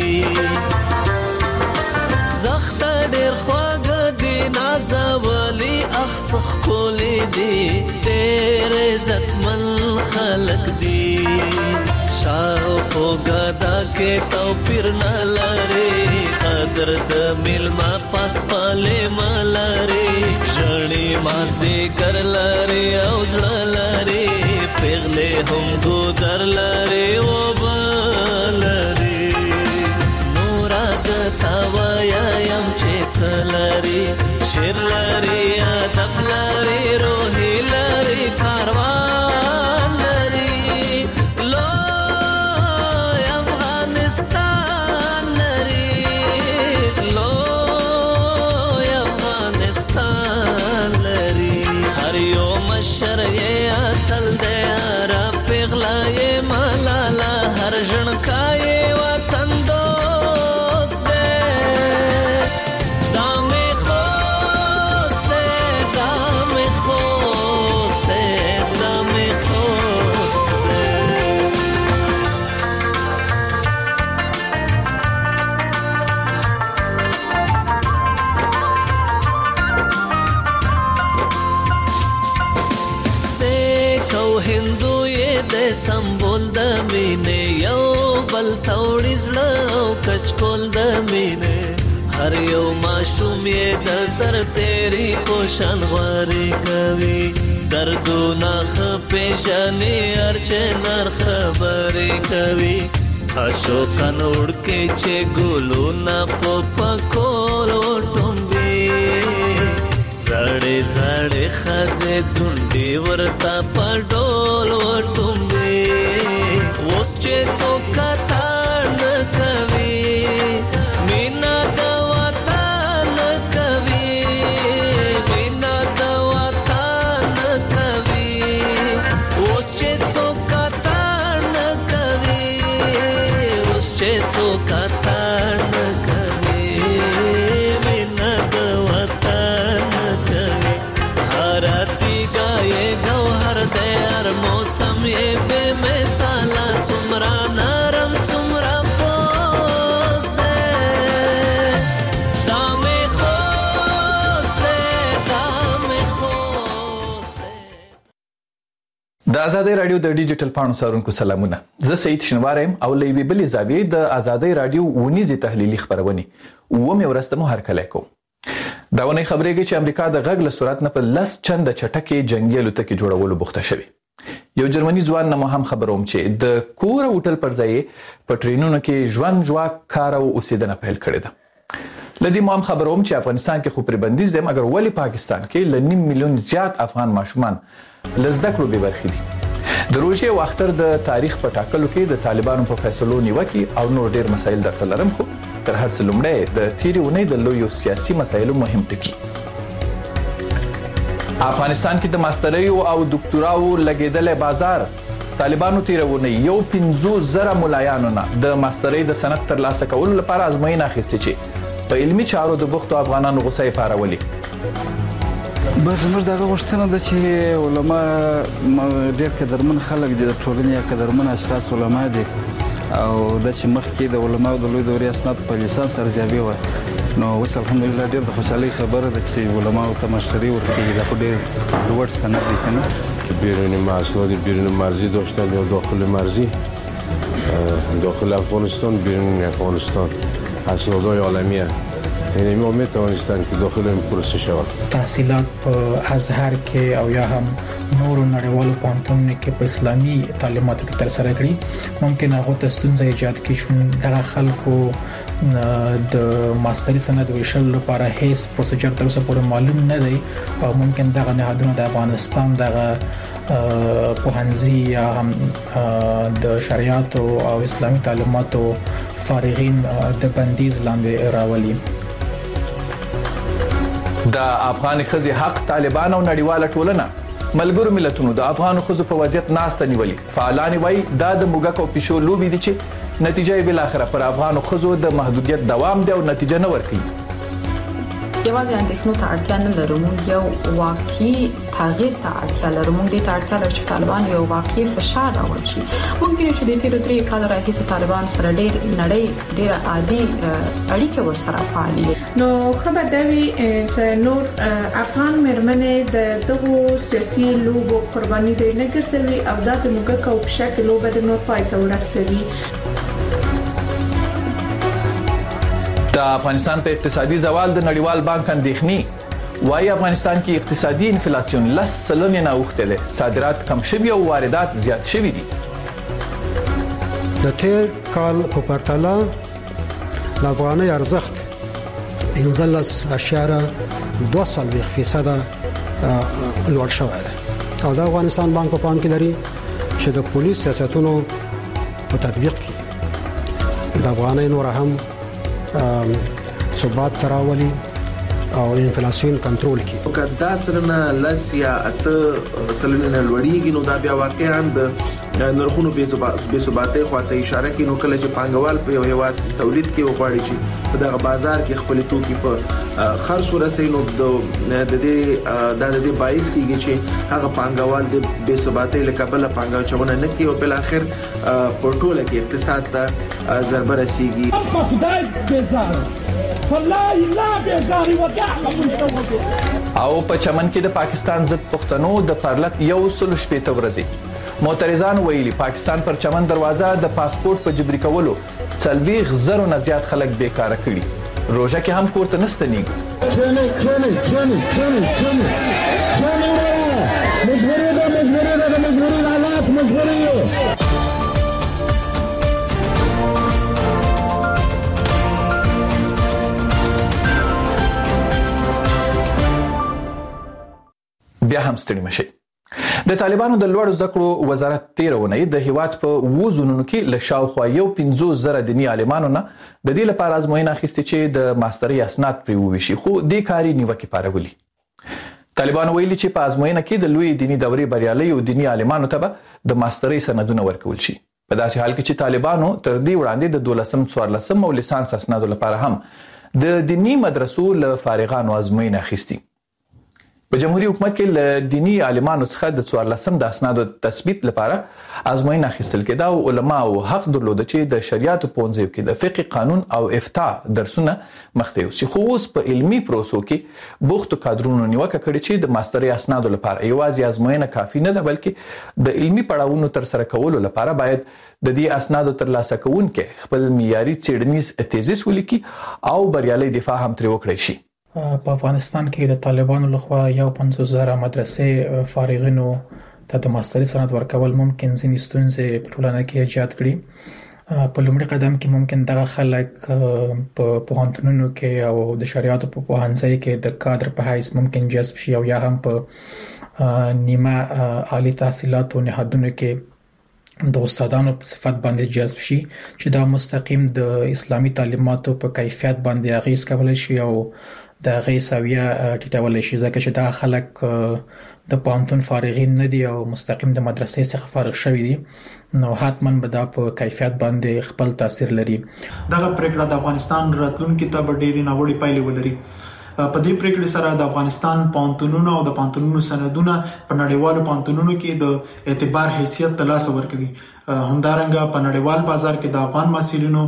زخت ډېر خواږه دی نازولي اخڅخ کولی دی ډېر عزتمن خلق دی شاو غدا کې توپیر نه لري قدر د ملما پاس پاله مالري ژړې ماز دې کر لري او ځړ لري پیغله هم ګودر لري او بلري نورا د تاویا يم چې څلري شیر لري ادب لري روح لري کاروان لري لو افغانستان لري لو افغانستان لري هر یو مشر یې تل دې را پیغلا یې مالالا هر ژړکایې وطن دوست دې دا مې خوست دې دا مې خوست دې دا مې خوست دې سمبول د مینې یو بل توړي زړه او کچکول د مینې هر یو ماشوم یې د سر تیری پوشان غواري کوي دردونه خپېژنې ارچنار خبرې کوي اشو کنوړ کې چې ګلونه په پکول وټومبي زړې زړې خځې ځونډې ورته په ډول وټومبي اوس چې څوک تاړ نه کوي مینا د وطن کوي مینا د وطن کوي اوس چې څوک تاړ نه کوي اوس چې موسم یې بے مثاله څومره نرم څومره پوست دی دا مې خوست دی دا مې خوست دی. د آزادۍ رادیو د ډیجیټل پاڼو څارونکو سلامونه. زه سعید شنوار یم او له یوې بلې زاویې د آزادۍ رادیو ونیزې تحلیلي خپرونې اوومې ورځ ته مو هرکلی کوم. دا ونې خبرېږي چې امریکا د غږ له سرعت نه په 10 چنده چټکې جنګي الوتکې جوړولو بوخته شوې. یو جرمني ځوان نه مو هم خبروم چې د کور او هوټل پر ځای په ټرینونو کې ژوند ژواک کار او اوسېدنه پیل کړې ده. له دې مو هم خبروم چې افغانستان کې خو پرې بندیز دی مګر ولې پاکستان کې له 9 میلیون زیات افغان ماشومان له زده کړو بې برخې دي. د روژې او اختر د تاریخ په ټاکلو کې د طالبانو په فیصلو نیوکې او نور ډېر مسایل درته لرم خو تر هر څه لومړی د تیرې اونۍ د لویو سیاسي مسایلو مهم ټکي. افغانستان کې د ماستریو او دکتوراو لګېدلی بازار. طالبانو تیره اونۍ 15,000 ملایانو نه د ماسترۍ د سند ترلاسه کولو لپاره ازموینه اخیستې چې په علمي چارو د بوختو افغانانو غوسه یې پارولې. بس زموږ دغه غوښتنه ده چې علما ډېر قدرمن خلک دي د ټولنې یا قدرمن اشخاص علما دي او د چې مخکې د علماو د لوی دورې اسناد په لیسانس ارزیابي وه نو اوس الحمدلله ډېر د خوشحالۍ خبره ده چې علماو ته مشتری ورکوي دا خو ډېر لوړ سند دی که نه بیرون محصولات بیرون مرزی داشتن یا داخل مرزی داخل افغانستان بیرون افغانستان اسنادهای عالمیه یعنی ما میتوانستن که داخل این پروسه شود. تحصیلات په ازهر کې او یا هم نورو نړیوالو پوهنتونونو کې په اسلامي تعلیماتو کې تر سره کړي ممکن هغه ته ستونزې ایجاد کړي چې دغه خلکو د ماستري سند ویشل لپاره هیڅ پروسیجر تر اوسه پورې معلوم نه دی او ممکن دغه نهادونه د افغانستان دغه پوهنځي یا هم د شریعت او اسلامي تعلیماتو فارغین د بندیز لاندې راولي. د افغان ښځې حق طالبان او نړیواله ټولنه ملګرو ملتونو د افغان ښځو په وضعیت ناسته نیولې. فعالان وایي دا د موږک او پیشو لوبې دي چې نتیجه یې بالاخره پر افغان ښځو د محدودیت دوام دی او نتیجه نه ورکوي. یوازې اندېښنو ته اړتیا نه لرو، موږ یو واقعي تغییر ته اړتیا لرو. موږ دې ته اړتیا لرو چې طالبان یو واقعي فشار راوړي شي. ممکن چې د تیرو 3 کالو راهیسې طالبان سره ډېر عادي اړیکې ورسره پالي. نو خبر دی نور افغان مرمنې د دغو سیاسي لوبو قرباني دي نه ګرځوي او دا د موږ کو په شکل لوبه د نور پای ته ورسوي. د افغانستان په اقتصادي زوال د نړیوال بانک اندېښنې وايي افغانستان کې اقتصادي انفلاسیون 10% نه اوښتې ده، صادرات کم شوي او واردات زیات شوي دي. د تیر کال په پرتله د افغانۍ ارزښت 15.2% لوړ شوی دی او د افغانستان بانک په پام کې لري چې د پولیس سیاستونو په تطبیق کې د افغانۍ نور هم ثبات تراولي او انفلاسیون کنټرول کی. کدا سرنه لس یا اته سلنه لوړیږي نو دا بیا واقعا د نرخونو بې ثباتۍ خواته اشاره کوي. نو کله چې پانګوال په یو هیواد تولید کې وغواړي چې په دغه بازار کې خپل توکي په خرڅ ورسوي نو د دې باعث کیږي چې هغه پانګوال د بې ثباتۍ له کبله پانګونه نه کوي او بل اخر په ټوله کې اقتصاد ته ضربه رسیږي. او په چمن کې د پاکستان ضد پښتنو د پرلط 160 ورځې معترضان ویلي پاکستان پر چمن دروازه د پاسپورت په جبري کولو 40,000 نه زیات خلک بیکاره کړي. روژه کې هم کور ته نستنیږي. بیا هم ستړي مشي. د طالبانو د لوړ زده کړو وزارت 13 اونۍ د هیواد په وزونونو کې له شاوخوا 15,000 دیني عالمانو نه د دې لپاره ازموینه اخیستې چې د ماسترۍ اسناد پرې وویشي خو دې کاري نیوکې پارولي. طالبانو ویلي چې په ازموینه کې د لوی دیني دورې بریالیو دیني عالمانو ته به د ماسترۍ سندونه ورکول شي. په داسې حال کې چې طالبانو تر دې وړاندې د 12م 14م او لیسانس اسنادو لپاره هم د دیني مدرسو له فارغانو ازموینه اخیستې. په جمهوریت حکومت کې له دینی عالمانو څخه د 14 د اسنادو تثبیت لپاره ازموینه اخیستل کېده او علماو حق درلود چې د شریعت په ونځو کې د فقه قانون او افتاء درسونه مخته یوسي. خو اوس په علمي پروسو کې بوختو کادرونو نیوکه کړې چې د ماستري اسنادو لپاره یوازې ازموینه کافي نه ده، بلکې د علمي پړاوونو تر سره کولو لپاره باید د دې اسنادو ترلاسه کوونکي خپل معیاري څېړنیز تیزیس ولیکي او بریالي دفاع هم ترې وکړي شي. په افغانستان کې د طالبانو لخوا 50,000 مدرسې فارغینو ته د ماستري سند ورکول ممکن ځینې ستونزې په ټولنه کې ایجاد کړي. په لومړي قدم کې ممکن دغه خلک په پوهنتونونو کې او د شریعت په پوهنځي کې د کادر په حیث ممکن جذب شي او یا هم په نیمه عالی تحصیلاتو نهادونو کې د استادانو په صفت باندې جذب شي چې دا مستقیم د اسلامي تعلیماتو په کیفیت باندې اغیز کولای شي او د غي سویه ټیټول شي، ځکه چې دا خلک د پوهنتون فارغین نه دي او مستقیم د مدرسې څخه فارغ شوي دي، نو حتماً به دا په کیفیت باندې خپل تاثیر لري. دغه پریکړه د افغانستان راتلونکي ته به ډېرې ناوړه پایلې ولري. په دې پریکړې سره د افغانستان پوهنتونونو او د پوهنتونونو سندونه په نړیوالو پوهنتونونو کې د اعتبار حیثیت ترلاسه ورکوي. همدارنګه په نړیوال بازار کې د افغان محصلینو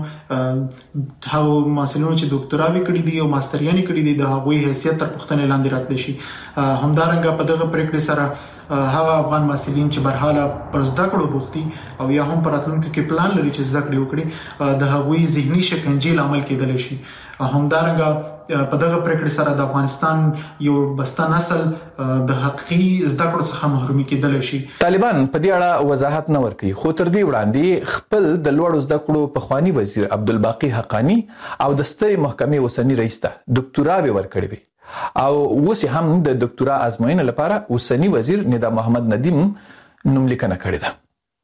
چې ډاکټراوي کړي دي او ماستریاني کړي دي د هغوی حیثیت تر پوښتنې لاندې راتلی شي. همدارنګه په دغه پریکړې سره هغه افغان محصلین چې برحاله پر زده کړو بوختي او یا هم پر راتلونکي کې پلان لري چې زده کړې وکړي د هغوی ذهني شکنجې لامل کېدلی شي. همدارنګه په دغه پریکړې سره د افغانستان یو بسته نسل د حقیقي زده کړو څخه محرومي کېدلی شي. طالبان په دې اړه وضاحت نه ورکوي، خو تر دې وړاندې خپل د لوړو زده کړو پخوانی وزیر عبدالباقي حقانی او د سترې محکمې اوسنی رئیس ته ډاکټراوي ورکړې وي او اوس هم د ډاکټرا ازموینې لپاره اوسنی وزیر ندا محمد ندیم نوملیکنه کړې ده.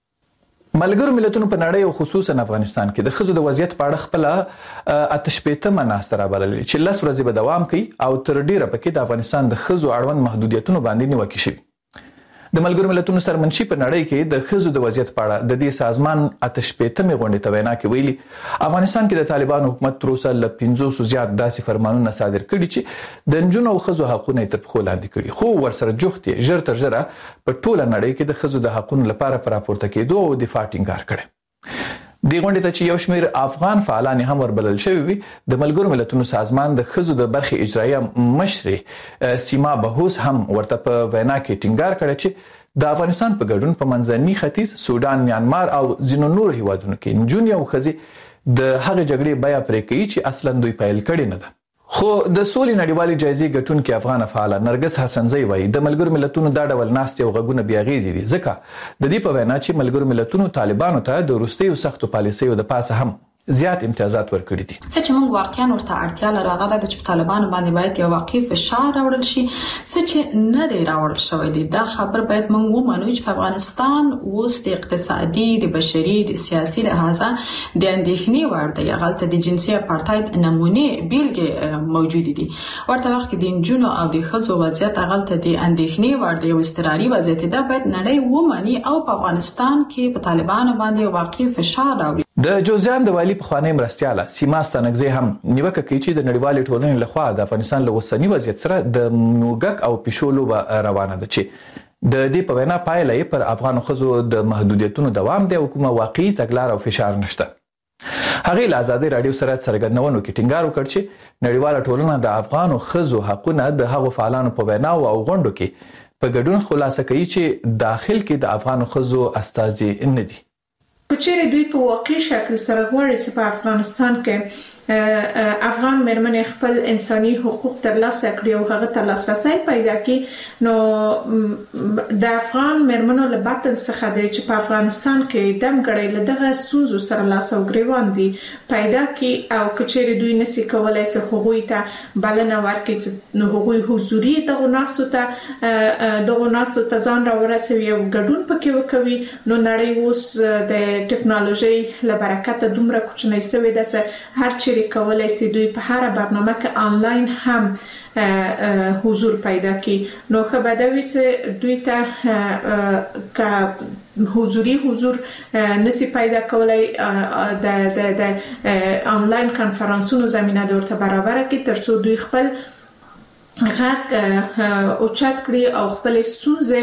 ملګرو ملتونو په نړۍ او خصوصا افغانستان کې د ښځو د وضعیت په اړه خپل اتشپېته ناسته رابللې چې 10 ورځې به دوام کوي او تر ډیره پکې د افغانستان د ښځو اړوند محدودیتونو باندې نیوکې شوي. د ملګرو ملتونو سرمنشي په نړۍ کې د ښځو د وضعیت په اړه د دې سازمان اتشپېته غونډې ته وینا کې ویلي افغانستان کې د طالبانو حکومت تر اوسه له 500 زیات داسې فرمانونه صادر کړي چې د نجونو او ښځو حقونه تر پښو لاندې کړي، خو ورسره جوخت یې ژر تر ژره په ټوله نړۍ کې د ښځو د حقونو لپاره پر راپورته کېدو او دفاع ټینګار کړي. د غونډې ته چې یو شمېر افغان فعالان هم وربلل شوي وي، د ملګرو ملتونو سازمان د ښځو د برخې اجرایه مشرې سیما بهوس هم ورته په وینا کې ټینګار کړی چې د افغانستان په ګډون په منځني ختیځ، سودان، میانمار او ځینو نورو هیوادونو کې نجونې او ښځې د هغې جګړې بیه پرې کوي چې اصلا دوی پیل کړې نه ده. خو د سولې نړیوالې جایزې ګټونکې افغان فعاله نرګس حسنزی وایي د ملګرو ملتونو دا ډول ناستې او غږونه بې اغېزې دي، ځکه د دې په وینا چې ملګرو ملتونو طالبانو ته د وروستیو سختو پالیسیو د پاسه هم زیات امتیازات ورکړي دي. څه چې موږ واقعا ورته اړتیا لرو هغه د چې طالبانو باندې باید یو واقعي فشار راوړل شي، څه چې نه دی راوړل شوی دی. دا خبر باید موږ ومنو چې په افغانستان اوس د اقتصادي، د بشري، د سیاسي لحاظه د اندېښنې وړ دی. هغه د جنسي اپارټاید نمونه بیلګې موجود دي. ورته وخت کې د نجونو او د ښځو وضعیت هغه د اندېښنې وړ دی، یو اضطراري وضعیت دی. باید نړۍ ومني او په افغانستان کې په طالبانو باندې واقعي فشار راوړي. د جوزجان د والی پخوانی مرستیاله سیما ستانکزی هم نیوکه کوي چې د نړیوالې ټولنې لخوا د افغانستان له اوسني وضعیت سره د موږک او پیشو لوبه روانه ده چې د دې په وینا پایله یې پر افغان ښځو د محدودیتونو دوام دی او کومه واقعي تګلاره او فشار نشته. هغې له ازادۍ راډیو سره څرګندونو کې ټینګار وکړ چې نړیواله ټولنه د افغانو ښځو حقونه د هغو فعالانو په ویناو او غونډو کې په ګډون خلاصه کوي چې داخل کې د افغانو ښځو استازي نه دي. کچېرې دوی په واقعي شکل سره غواړي چې په افغانستان کې افغان مېرمنې خپل انساني حقوق ترلاسه کړي او هغه ته لاسرسي پیدا کړي، نو د افغان مېرمنو له باطن څخه دی چې په افغانستان کې دمګړی له دغه ستونزو سره لاس او ګریوان دي پیدا کړي او کچېرې دوی نشي کولای چې هغوی ته بلنه ورکړي، نو هغوی حضوري دغه ناسو ته ځان راورسوي او ګډون پکې وکوي. نو نړۍ اوس د ټکنالوژي له برکته دومره کوچنۍ شوې ده چې هر چیرې کولای شي دوی په هر برنامه کې آنلاین هم حضور پیدا کړي. نو خبردوي چې دوی ته حضور نشي پیدا کولای د آنلاین کانفرنسونو زمينه ورته برابر کړي ترڅو دوی خپل غږ اوچت کړي او خپل ستونزې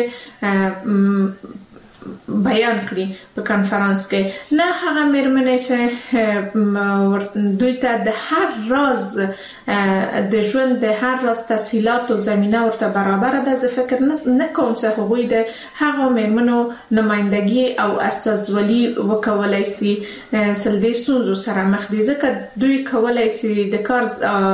بیان کړي په کانفرنس کې. نه هغه مېرمنې چې دوی ته د هر راز د ژوند د هر راز تسهیلات او زمينه ورته برابر ده. زه فکر نه کوم چې هغوی د هغه مېرمنو نمائندګي او استازولي وکولای شي سلدي ستونزو سره مخ دي، ځکه دوی کولای شي د کار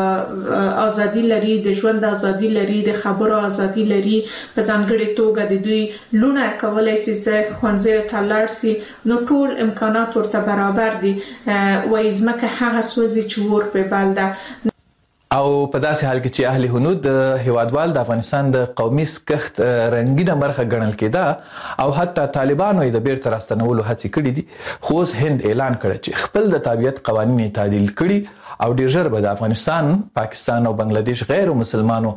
ازادي لري، د ژوند ازادي لري، د خبرو ازادي لري. په ځانګړي توګه د دوی لونه کولای شي چې خوانځي ته لاړ شي، نو ټول امکانات ورته برابر دي. وایي ځمکه هغه سوځي چې ور په بل ده. او په داسې حال کې چې اهل هنود د هیوادوال د افغانستان د قومي سکښت رنگینه برخه ګڼل کېده او حتی طالبانو یې د بیرته راستنولو هڅې کړې دي، خو اوس هند اعلان کړی چې خپل د تابعیت قوانین یې تعدیل کړي او ډیر ژر به د افغانستان، پاکستان او بنگلاديش غیر مسلمانو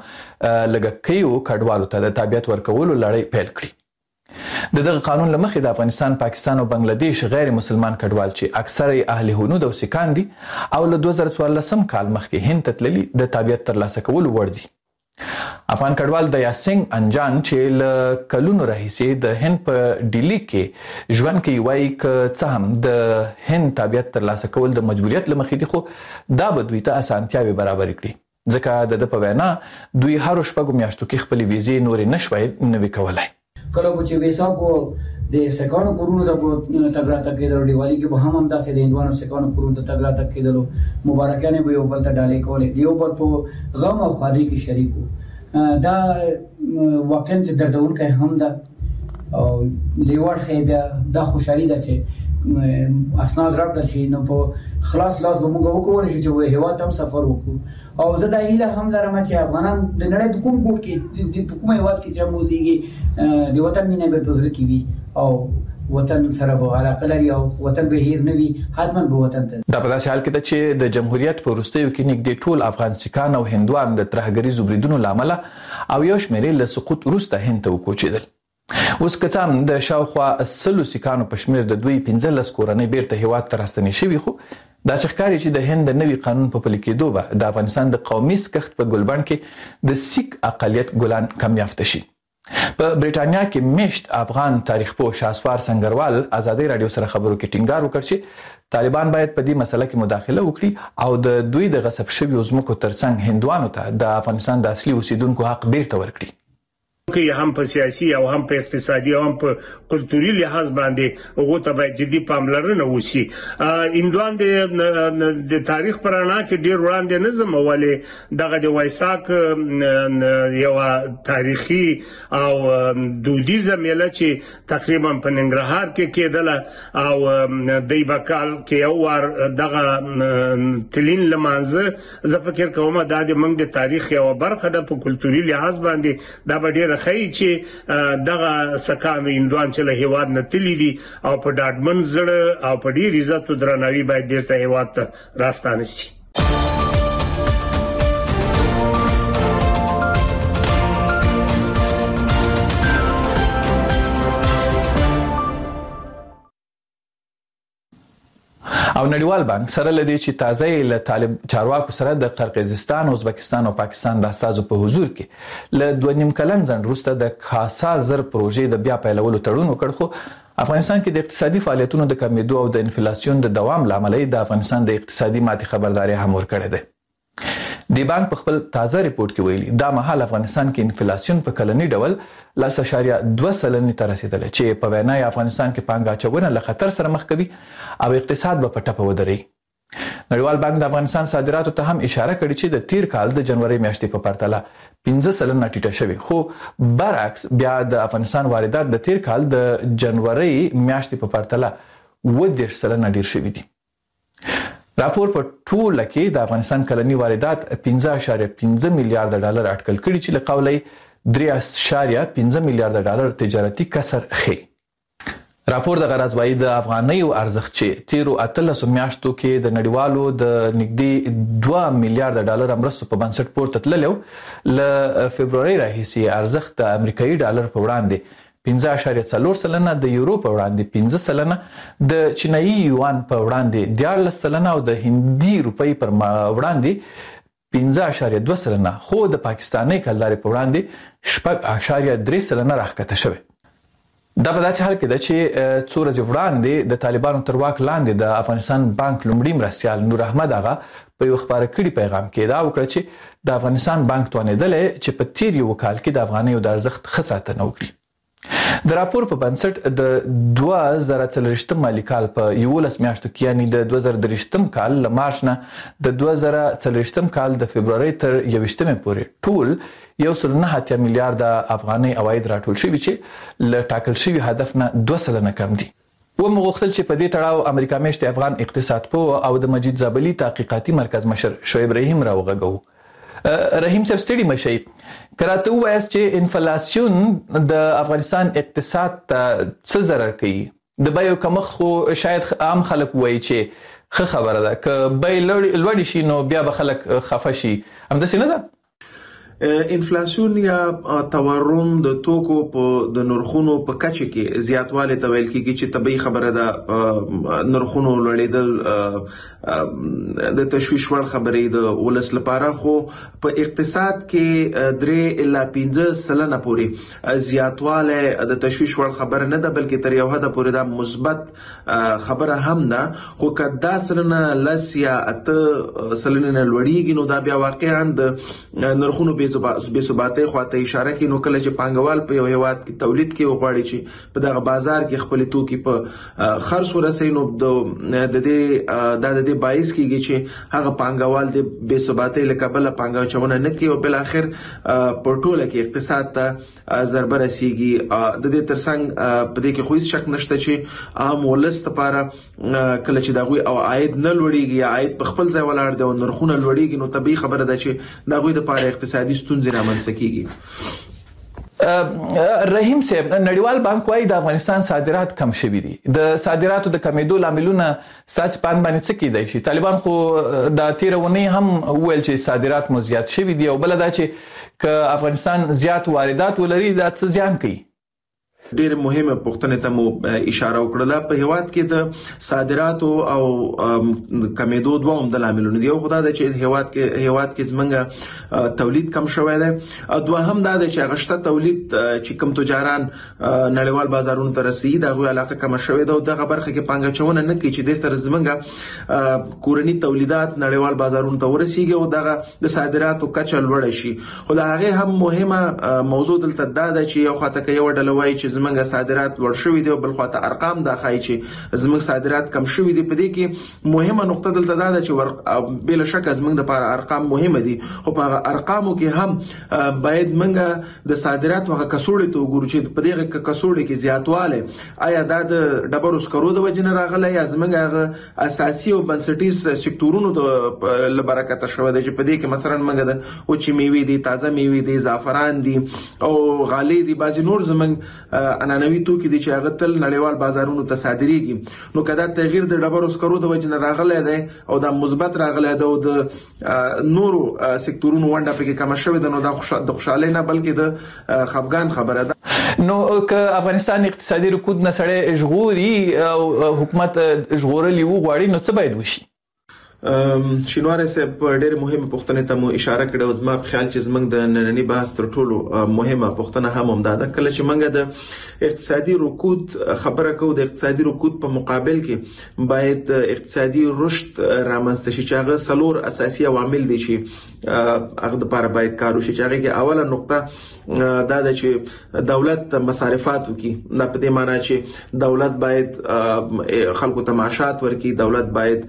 لږکیو کډوالو ته د تابعیت ورکولو لړۍ پیل کړي. دغه قانون لمخې د افغانستان، پاکستان او بنگلاديش غیر مسلمان کډوال چې اکثره اهل هنود او سکان دي او له 2014 کال مخکې هند ته تللي د تابعیت ترلاسه کولو وړ دي. افغان کډوال د یاسنګ انجان چې له کلونو راهیسې د هند په ډیلی کې ژوند کوي وایي که څه هم د هند تابعیت ترلاسه کول د مجبوریت لمخې دي، خو دا به دوی ته اسانتیاوې برابر کړي، ځکه د په وینا دوی هر شپږو میاشتو کې خپلې ویزې نورې نشوي نوي کولای. کله چې ویسا کو د سکانو کورونو ته تګرا تکیدل دیوالی کې به هم داسې د هندوانو سکانو کورونو ته تګرا تکیدل، مبارکانه به یو بل ته ډالې کولې، دیو پر په غم او خادي کې شریکو. دا واقعا چې دردونکې هم ده او لیوړ خیبه دا خوشحالي ده چې اسناد راکړل شي، نو په خلاص لاس به موږ وکولای شو چې هوا ته سفر وکړو. او زه دا هیله هم لرم چې افغانان د نړۍ په کوم ګوټ کې د کومه هیواد کې چې موزيږي د وطن مینه به پزره کې وي او وطن سره به علاقه لري او وطن به هیر نه وي، حتما به وطن ته. دا په داسې حال کې ده چې د جمهوریت په وروستیو کې نږدې ټول افغان سکان او هندوان د ترهګریزو بریدونو لامل او یو شمېر له سقوط وروسته هند ته وکوچېدل. اوس که څه هم د شاوخوا 100 سکانو په شمېر د دوی 15 کورنۍ بیرته هیواد ته راستنې شوي، خو دا ښکاري چې د هند د نوي قانون په پلي کېدو به د افغانستان د قومي سکښت په ګلبڼ کې د سیک اقلیت ګلان کم یافته شي. په بریټانیا کې میشت افغان تاریخ پوه شاسوار سنگروال ازادي رادیو سره خبرو کې ټینګار وکړ چې طالبان باید په دې مسله کې مداخله وکړي او د دوی د غصب شویو ځمکو ترڅنګ هندوانو ته د افغانستان د اصلي اوسیدونکو حق بیرته ورکړي. کې هم په سیاسي او هم په اقتصادي او هم په کلتوري لحاظ باندې هغه ته باید جدي پاملرنه وشي. هندوان د تاریخ پرانا کې ډیر وړاندې نظم ولې دغه د وایساک یو تاریخي او دودیزه میله چې تقریبا په ننګرهار کې کېدله او د بکال کې یو ور دغه تلین لمانځه زه فکر کوم دا د موږ د تاریخ یو برخه ده په کلتوري لحاظ باندې دا ډیر خی چې دغه سکان هندوان چې له هیواد نه تللی دي او په ډاډمن زړه او په ډیر عزت او درناوي باید بیرته هیواد ته راستانه شي. او نړیوال بانک سره لدی چې تازه له طالب چارواکو سره د قرقیزستان، ازبکستان او پاکستان د اساسو په حضور کې له 2.5 کلن ځنډ وروسته د خاصه زر پروژې د بیا پیلولو تړون وکړ، خو افغانستان کې د اقتصادي فعالیتونو د کمیدو او د انفلیسیون د دوام لامل د افغانستان د اقتصادي ماتې خبرداري هم ورکړې ده. دی بانک په خپل تازه ریپورت کې ویلي دا مهال افغانستان کې انفلیسیون په کلنی ډول 0.2% ته رسیدلی چې په وینا افغانستان کې پانګه اچونه له خطر سره مخ کوي او اقتصاد به په ټپه ودري. نړیوال بانک د افغانستان صادراتو ته هم اشاره کړې چې د تیر کال د جنوري میاشتې په پرتله 15% ټیټه شوې، خو برعکس بیا د افغانستان واردات د تیر کال د جنوري میاشتې په پرتله 10% ډیر شوي دي. راپور په ټوله کې د افغانستان کلنی واردات 15.5 میلیارډ ډالر اټکل کړي چې له قوله 3.5 میلیارډ ډالر تجارتي کسر خي. راپور د غرض وایي د افغانیو ارزښت چې تیرو 13 میاشتو کې د نړیوالو د نږدې 2 میلیارډ ډالر مرستو په بنسټ پورته تللی، له فبرवरी راهیسې ارزښت د امریکایي ډالر په وړاندې 15.4%، د یورو په وړاندې 15%، د چینایي یوان په وړاندې 14% او د هندي روپۍ پر وړاندې 15.2% خو د پاکستاني کلدارې په وړاندې 6.3% راښکته شوی. دا په داسې حال کې ده چې څو ورځې وړاندې د طالبانو تر واک لاندې د افغانستان بانک لومړي مرستیال نور احمد آغا په یو خبره کړي پیغام کې دا وکړه چې د افغانستان بانک توانېدلی چې په تیر یو کال کې د افغانیو د ارزښت ښه ساتنه وکړي. د راپور په بنسټ د 2040 مالي کال په 11 میاشتو کې یعنی د 2023 کال له مارچ نه د 2040 کال د فبرवरी تر 21 پورې ټول 1.9 میلیارډ افغاني عواید راټول شوي چې له ټاکل شوي هدف نه 2% کم دي. ومغوښتل چې په دې تړاو امریکا میشت افغان اقتصاد پوه او د مجید زابلي تحقیقاتي مرکز مشر شعیب رحیم راوغږو. رحیم صاحب ستړي مشي کراته وایي چې انفلیسیون د افغانستان اقتصاد ته څه ضرر کوي. د بیو کمښت خو شاید عام خلک وایي چې ښه خبره ده که بی لوړ شي نو بیا به خلک خفه شي همداسې نه ده؟ انفلیسیون یا تورم د توکو په د نرخونو په کچه کې زیاتوالی ته ویل کېږي چې طبيعي خبره ده. نرخونو لوړېدل د تشویش وړ خبرې د ولس لپاره خو په اقتصاد کې 3-5% پورې زیاتوالی د تشویش وړ خبره نه ده بلکې تر یو حد پورې دا مثبت خبره هم ده. خو کدا سرنه لس یا 8% لوړېږي نو دا بیا واقعا د نرخونو بې ثباتۍ خواته اشاره کوي. نو کله چې پانګوال په یو هیواد کې تولید کوي وغواړي چې په دغه بازار کې خپل توکي په خرڅ ورسوي نو د دې باعث کیږي چې هغه پانګوال د بې ثباتۍ له کبله پانګاچونه نه کوي او بل اخر په ټوله کې اقتصاد ته ضربه رسیږي. د دې ترڅنګ په دې کې خو هیڅ شک نشته چې عام ولس لپاره کله چې دغه او عاید نه لوړیږي یا عاید په خپل ځای ولاړ دی او نرخونه لوړیږي نو طبيعي خبره ده چې دغه لپاره اقتصادي ستونزې رامنځته کیږي. رحیم صاحب نړیوال بانک وايي د افغانستان صادرات کم شوي دي. د صادراتو د کمیدو لاملونه ستاسو په اند باندې څه کیدای شي؟ طالبان خو د تیرونی هم ویل چې صادرات مو زیات شوي دي او بل دا چې که افغانستان زیات واردات ولري دا څه زیان کوي؟ ډېر مهمه پوښتنه ته مو اشاره وکړه. په هیواد کې د صادراتو او کمیدو دوه عمده لاملونه دي. یو خدای د چې هیواد کې زمونږ تولید کم شوی دی. دوه هم دا چې غشته تولید چې کم تجاران نړیوال بازارونو ته رسیدي دغه علاقه کم شوی دی او دغه برخه کې پانګاچونه نه کوي چې د سر زمونږ کورنی تولیدات نړیوال بازارونو ته ورسیږي او دغه د صادراتو کچه لوړ شي. خو دا هغه هم مهمه موضوع دلته دا ده چې یو خاطر کې یو ډلوي چې زمونږ صادرات لوړ شوي دي او بل خواته ارقام دا ښایي چې زمونږ صادرات کم شوي دي. په دې کې مهمه نقطه دلته دا ده چې بل شک زمونږ لپاره ارقام مهمه دي خو په ارقامو کې هم باید موږ د صادراتو هغه کڅوړې ته وګورو چې په دې کڅوړې کې زیاتواله آیا دا د ډبرو سکرو د وجنه راغلی یا زمونږ هغه اساسي او بنسټیز سکتورونو د لبرکت شوه د چې په دې کې مثلا موږ د وچې میوې دي تازه میوې دي زعفران دي او غالۍ دي بعضی نور زمونږ انانوي توکي دي چې هغه تل نړیوال بازارونو ته صادرېږي. نو کدا تغییر د ډبرو سکرو د وجنه راغلی دی او دا مثبت راغلی دی او د نورو سکتورونو ونده په کې کم شوی دی نو دا د خوشاله نه بلکې د خفګان خبره ده. نو که افغانستان اقتصادي رکود نه سره ژغوري او حکومت ژغورلی وغواړي نو څه باید وشي؟ شینواره صاحب ډېر مهمه پوښتنه ته مو اشاره کړې او زما په خیال چې زمنګ د نننی بحث تر ټولو مهمه پوښتنه هم ده. کله چې موږ د اقتصادي رکود خبره کوو د اقتصادي رکود په مقابل کې باید اقتصادي رشد رامنځته شي چې هغه څلور اساسي عوامل دي چې هغه د لپاره باید کار وشي. چې هغه کې اوله نقطه دا ده چې دولت مصارفات وکړي. دا په دې معنی چې دولت باید خلکو ته معاشات ورکړي. دولت باید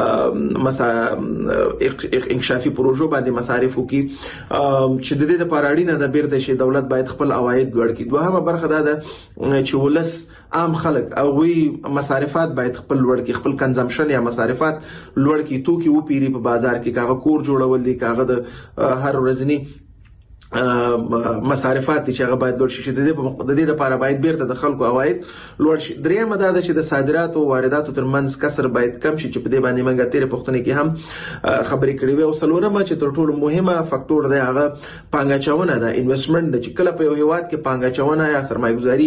انکشافي پروژو باندې مصارف وکړي چې د دې لپاره اړینه ده بیرته چې دولت باید خپل عواید لوړ کړي. دوهمه برخه دا ده چې ولس عام خلک او وی مصارفات باید خپل لوړ کړي خپل کنزمپشن یا مصارفات لوړ کړي توکي و پیری په بازار کې کاغه کور جوړول دي کاغه د هر ورځنی مصارفات چې هغه باید لوړ شي. د دې لپاره باید بیرته د خلکو عواید لوړ شي. درېمه دا ده چې د صادراتو او وارداتو ترمنځ کسر باید کم شي چې په دې باندې موږ تیرې پښتنې کې هم خبرې کړې وي. او څلورمه چې تر ټولو مهمه فاکتور دی هغه پانګاچونه ده، انویسټمنټ د چې کله په یو هیواد کې پانګاچونه یا سرمایه‌ګذاري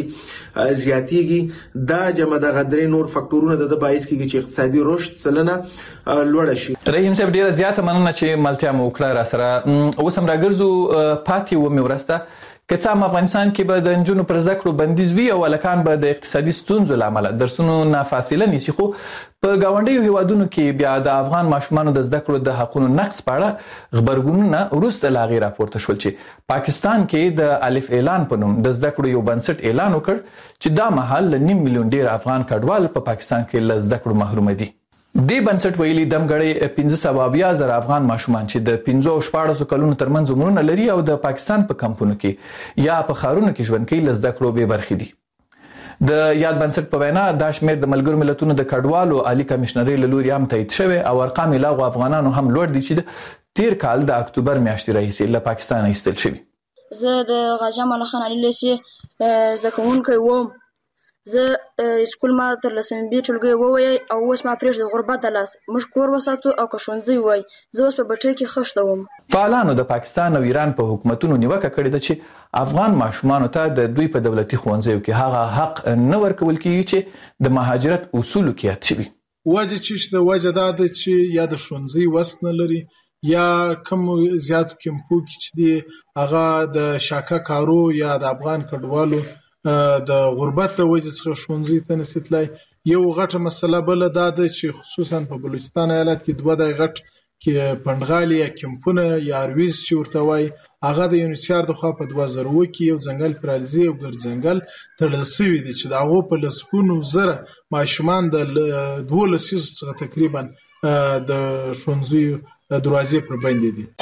زیاتېږي دا جمع د غدري نور فاکتورونه د باعث کیږي چې اقتصادي رشد سلنه لوړ شي. رحیم صاحب ډیره زیاته مننه چې ملتیا مو وکړه را سره. اوس هم راګرځو پاتې و مې ورسته که څه هم افغانستان کې به د نجونو پر زده کړو بندیز وي او هلکان به د اقتصادي ستونزو له امله درسونو نه فاصله نیسي، خو په ګاونډیو هیوادونو کې بیا د افغان ماشومانو د زده کړو د حقونو نقض په اړه غبرګونونه وروسته له هغې راپورته شول چې پاکستان کې د الف اعلان په نوم د زده کړو یو بنسټ اعلان وکړ چې دا مهال له 9 میلیون ډیر افغان کډوال په پاکستان کې له زده کړو محروم دي. دې بنسټ ویلي دمګړی 15,000 افغان ماشومان چې د 15 او 14 کلونو ترمنځ عمرونه لري او د پاکستان په کمپونو کې یا په ښارونو کې ژوند کوي له زده کړو بې برخې دي. د یاد بنسټ په وینا دا شمېر د ملګرو ملتونو د کډوالو عالی کمشنرۍ له لوري هم تایید شوی او ارقام یې له هغو افغانانو هم لوړ دي چې د تیر کال د اکتوبر میاشتې راهیسې له پاکستانه ایستل شوي. زه د غازي امان الله خان علي لیسې زده کوونکی وم. زه سکول ما تر لسمې بي ټولګي ووایي او اوس ما پرېږده غربت د لاس موږ کور وساتو او که ښوونځی وای زه اوس په بټۍ کې خښته وم. فعالانو د پاکستان او ایران په حکومتونو نیوکه کړې ده چې افغان ماشومانو ته د دوی په دولتي ښوونځیو کې هغه حق نه ورکول کیږي چې د مهاجرت اصولو کې یاد شوي. وجه چې د وجه دا ده چې یا د ښوونځي وس نه لري یا کم زیاتو کمپو کې چې دی هغه د شاکه کارو یا د افغان کډوالو د غربت د وجه څخه ښوونځي ته نشي تلای. یو غټه مسله بل دا ده چې خصوصا په بلوچستان ایالت کې دوه د غټ کې پندغالي یا کمپونه یا ارویز چې ورته وای هغه د یونیسیار د خوا په 2000 کې یو ځنګل پرالزي او ګر ځنګل تړل شوی دی چې دا هغه په لسګونو زره ماشومان د 12 څخه تقریبا د ښوونځي دروازې پر باندې دي.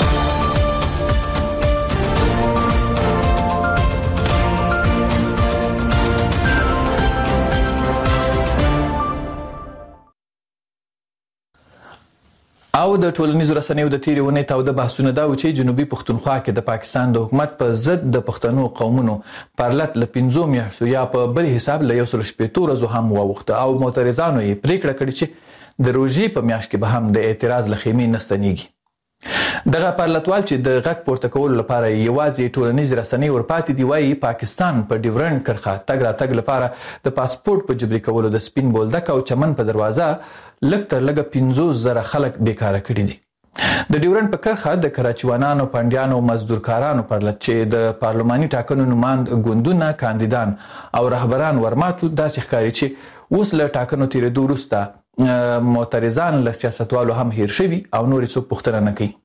او د ټولنیزو رسنیو د تیرې ونې تاوده بحثونه دا و چې جنوبي پښتونخوا کې د پاکستان د حکومت په ضد د پښتنو قومونو پرلت له 15 میاشتو یا په بل حساب له 160 ورځو هم واوښته او معترضانو یې پریکړه کړې چې د روژې په میاشت کې به هم د اعتراض له خیمې نه ستنېږي. دغه پرلتوال چې د غږ پورته کولو لپاره یوازې ټولنیز رسنۍ ورپاتې دي وایي پاکستان په ډیورنډ کرښه تګ راتګ لپاره د پاسپورت په جبري کولو د سپین بولدک او چمن په دروازه لږ تر لږه 50,000 خلک بیکاره کړي دي. د ډیورنډ په کرښه د کراچیوانانو، پنډیانو او مزدورکارانو پرلت چې د پارلماني ټاکنو نماند ګوندونه، کاندیدان او رهبران ورماتو داسې ښکاري چې اوس له ټاکنو تیرېدو وروسته معترضان له سیاستوالو هم هیر شوي او نور څوک پوښتنه نه کوي.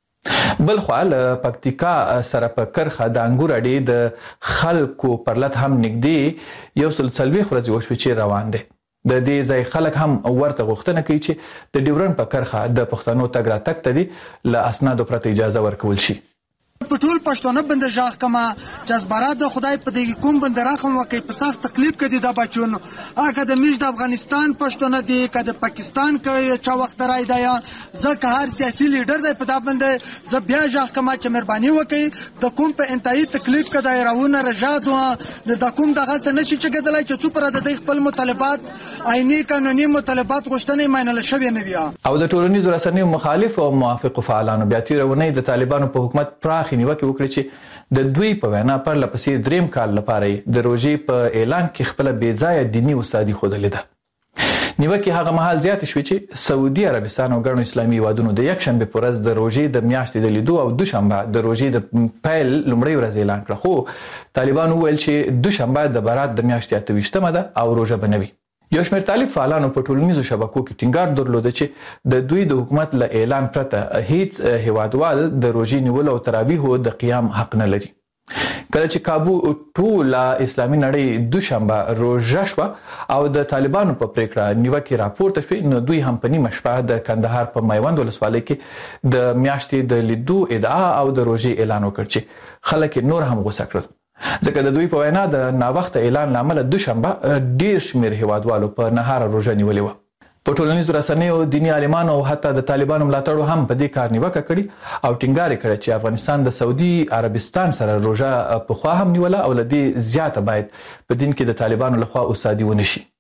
بل خوا له پکتیکا سره په کرښه د انګور اډې د خلکو پرلت هم نږدې 140 ورځې وشوې چې روان دی. د دې ځای خلک هم ورته غوښتنه کوي چې د ډیورنډ په کرښه د پښتنو تګ راتګ ته دي له اسنادو پرته اجازه ورکول شي. په ټول پښتون بند ژغ کما جذبرات د خدای په دې کوم بند راخم وکي په سخت تکلیف کې د بچون هغه د میش د افغانستان پښتون دي کده پاکستان کې چا وخت راي دی ځکه هر سیاسي لیډر دی په دا بند ز بیا ژغ کما چې مهرباني وکي د کوم په انتهایی تکلیف کې د راونه رجاد و د کوم دغه څه نشي چې کېدلای چې څو پر د خپل مطالبات آئینی قانوني مطالبات غوښتنې مینل شوی نه بیا. او د ټولنیزو رسنیو مخالف او موافق فعالانو بیا تیرونه د طالبانو په حکومت پراخ نیوکه وکړه چې د دوی په وینا پر لپسې دریم کال لپاره د روژې په اعلان کې خپل بې ځایه دیني استادي ښودلې ده. نیوکه هغه مهال زیات شوې چې سعودي عربستان او ګڼو اسلامي هیوادونو د یکشنبه په ورځ د روژې د میاشتې د لیدو او دوشنبه د روژې د پیل لومړۍ ورځ اعلان کړه، خو طالبانو ویل چې دوشنبه د برات د میاشتې 28مه ده او روژه به نه وي. یو شمېر طالب فعالانو په ټولنیزو شبکو کې ټینګار درلوده چې د دوی د حکومت له اعلان پرته هیڅ هیوادوال د روژې نیولو او تراویحو د قیام حق نه لري. کله چې کابو ټوله اسلامي نړۍ دوشنبه روژه شوه او د طالبانو په پریکړه نیوکې راپورته شوې نو دوی هم په نیمه شپه د کندهار په میوند ولسوالۍ کې د میاشتې د لیدو ادعا او د روژې اعلان وکړ چې خلک نور هم غوسه کړل ځکه د دوی په وینا د ناوخته اعلان لامل دوشنبه ډیر شمیر هیوادوالو په نهار روژه نیولې و. په ټولنیزو رسنیو دینی عالمانو او حتی د طالبانو ملاتړو هم په دې کار نیوکه کړې او ټینګار کړی چې افغانستان د سعودي عربستان سره روژه پخوا هم نیوله او له دې زیاته باید په دین کې د طالبانو لخوا استادي ونه شي.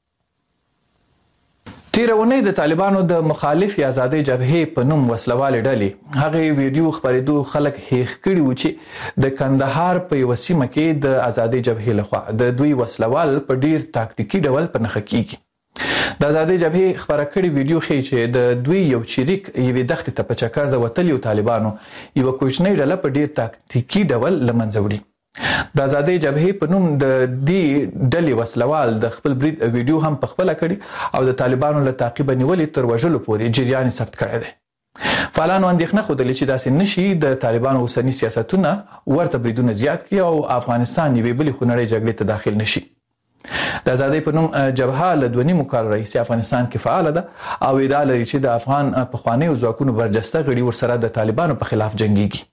تیره اونۍ د طالبانو د مخالف ازادۍ جبهې په نوم وسلوالې ډلې هغه ویډیو خپرېدو خلک هیښ کړي وو چې د کندهار په یوه سیمه کې د ازادۍ جبهې لخوا د دوی وسلوال په ډیر تاکتیکي ډول په نښه کیږي. د ازادۍ جبهې خپره کړې ویډیو ښیي چې د دوی یو چریک یوې دښتې ته په چکر د وتلیو طالبانو یوه کوچنۍ ډله په ډیر تاکتیکي ډول له منځه وړي. د ازادۍ جبهې په نوم د دې ډلې وسلوال د خپل برید ویډیو هم پخپله کړي او د طالبانو له تعقیبه نیولې تر وژلو پورې جریان یې ثبت کړی دی. فعالانو اندېښنه ښودلې چې داسې نشي د طالبانو اوسني سیاستونه ورته بریدونه زیات کړي او افغانستان یوې بلې خونړۍ جګړې ته داخل نشي. د ازادۍ په نوم جبهه له 2.5 کال راهیسې افغانستان کې فعاله ده او ادعا لري چې د افغان پخوانیو ځواکونو برجسته غړي ورسره د طالبانو په خلاف جنګیږي.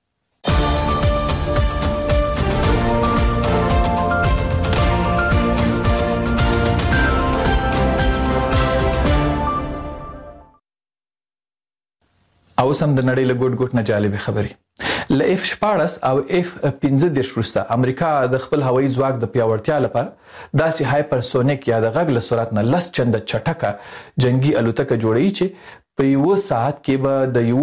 او سم د نړۍ له ګوټ ګوټ نه جالبې خبرې. له F-14 او F-15 وروسته امریکا د خپل هوایي ځواک د پیاوړتیا لپاره داسې هایپرسونیک یا د غږ له سرعت نه 10 چنده چټکه جنگي الوتکه جوړوي چې په یو ساعت کې به د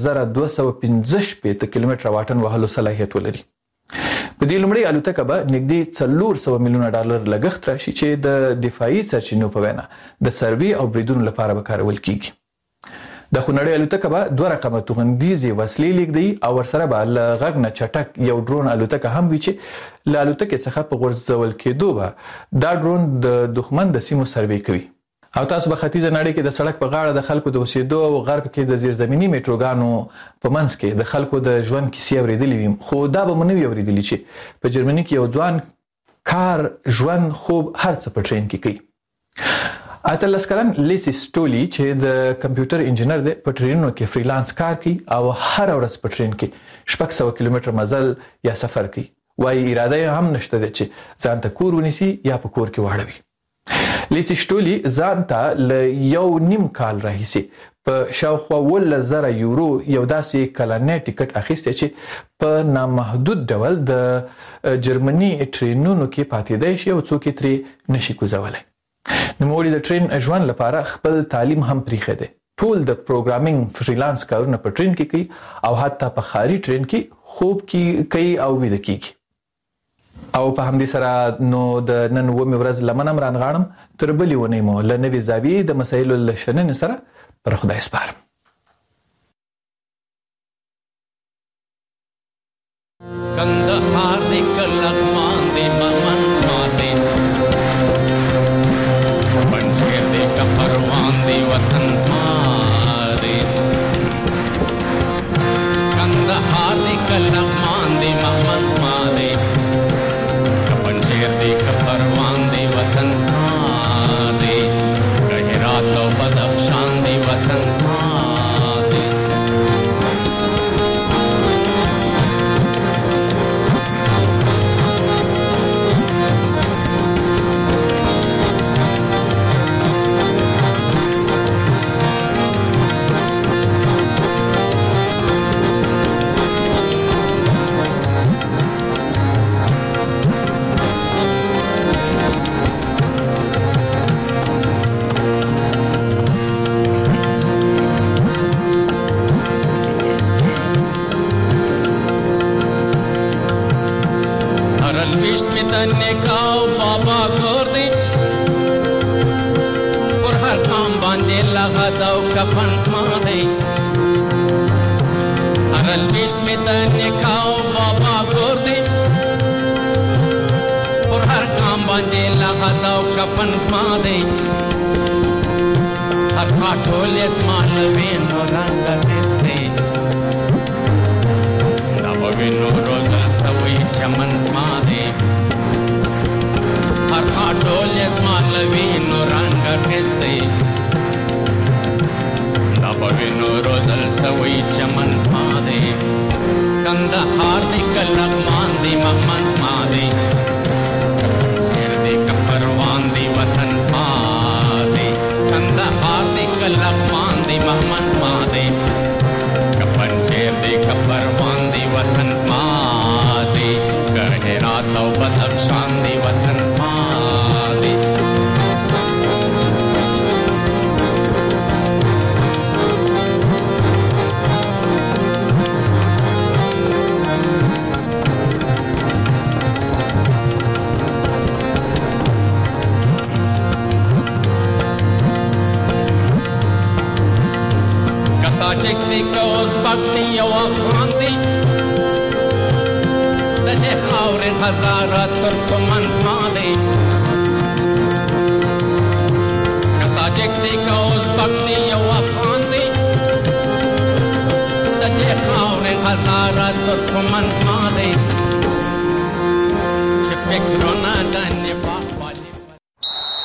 1215 کیلومتره واټن وهلو صلاحیت ولري. په دې لومړۍ الوتکه به نږدې 400 میلیونه ډالر لګښت راشي چې د دفاعي سرچینو په وینا د سروي او بریدونو لپاره به کارول کیږي. د خونړۍ الوتکه به 2 رقمه توغندیزې وسلې لیږدوي او ورسره به له غږ نه چټک یو ډرون الوتکه هم وي چې له الوتکې څخه په غورځول کېدو به دا ډرون د دښمن د سیمو سروې کوي. او تاسو به ختیځه نړۍ کې د سړک په غاړه د خلکو د اوسېدو او غرب کې د زیرزمینی میټروګانو په منځ کې د خلکو د ژوند کیسې اورېدلې وي، خو دا به مو نه وي اورېدلي چې په جرمني کې یو ځوان کار ژوند خوب هر څه په ټرین کې کوي. 18 کلن لیسی سټولی چې د کمپیوټر انجینر دی په ټرینونو کې فریلانس کار کوي او هر ورځ په ټرین کې 600 کیلومتر مزل یا سفر کوي. وايي اراده هم نشته ده چې ځان ته کور ونیسي یا په کور کې واړوي. لیسی سټولی ځان ته ل 1.5 کال راهیسي په شاوخوا 10,000 یورو یو داسې کلنې ټیکټ اخیستی چې په نامحدود ډول د جرمني ټرینونو کې پاتې دی شي او څوک یې ترې نشي کوزولی. نوموړي د ټرین ژوند لپاره خپل تعلیم هم پریښی دی. ټول د پروګرامینګ فریلانس کارونه په ټرین کې کوي او حتی په ښاري ټرین کې خوب کوي او ویده کیږي. او په همدې سره نو د نن 9 ورځ لمنم رانغاړم تر بلې ونې مو له نوې زاویې د مسایلو له شننې سره پر خدای سپارم. کندهار دې کلغمان دې ممن ماته پنځیر دې کپروان دې وطن ماره کندهار دې کلغمان دې ممن ماته پنځیر دې کپروان دې وطن ماره کهرات او بدخشان دې وطن نکاو بابا کور دی پر هر کام باندې لغا داو کفن ماده هر الویش می د نکاو بابا کور دی پر هر کام باندې لغا داو کفن ماده هر خاطول اسمان وین رنگ دسته دا وینو روز سوي چمن ماده هر خاطول اسمان لوینو رنگ خسته دا بوینو روزل سوی چمن ماده کندهار دی کلغمان دی ممن ماده شیر دی کپروان دی وطن ماده کندهار تاجک دی که ازبک دی او افغان دی د دې خاورې هزاره ترکمن زما دی که تاجک دی که ازبک دی او افغان دی د دې خاورې هزاره ترکمن زما دی چې فکر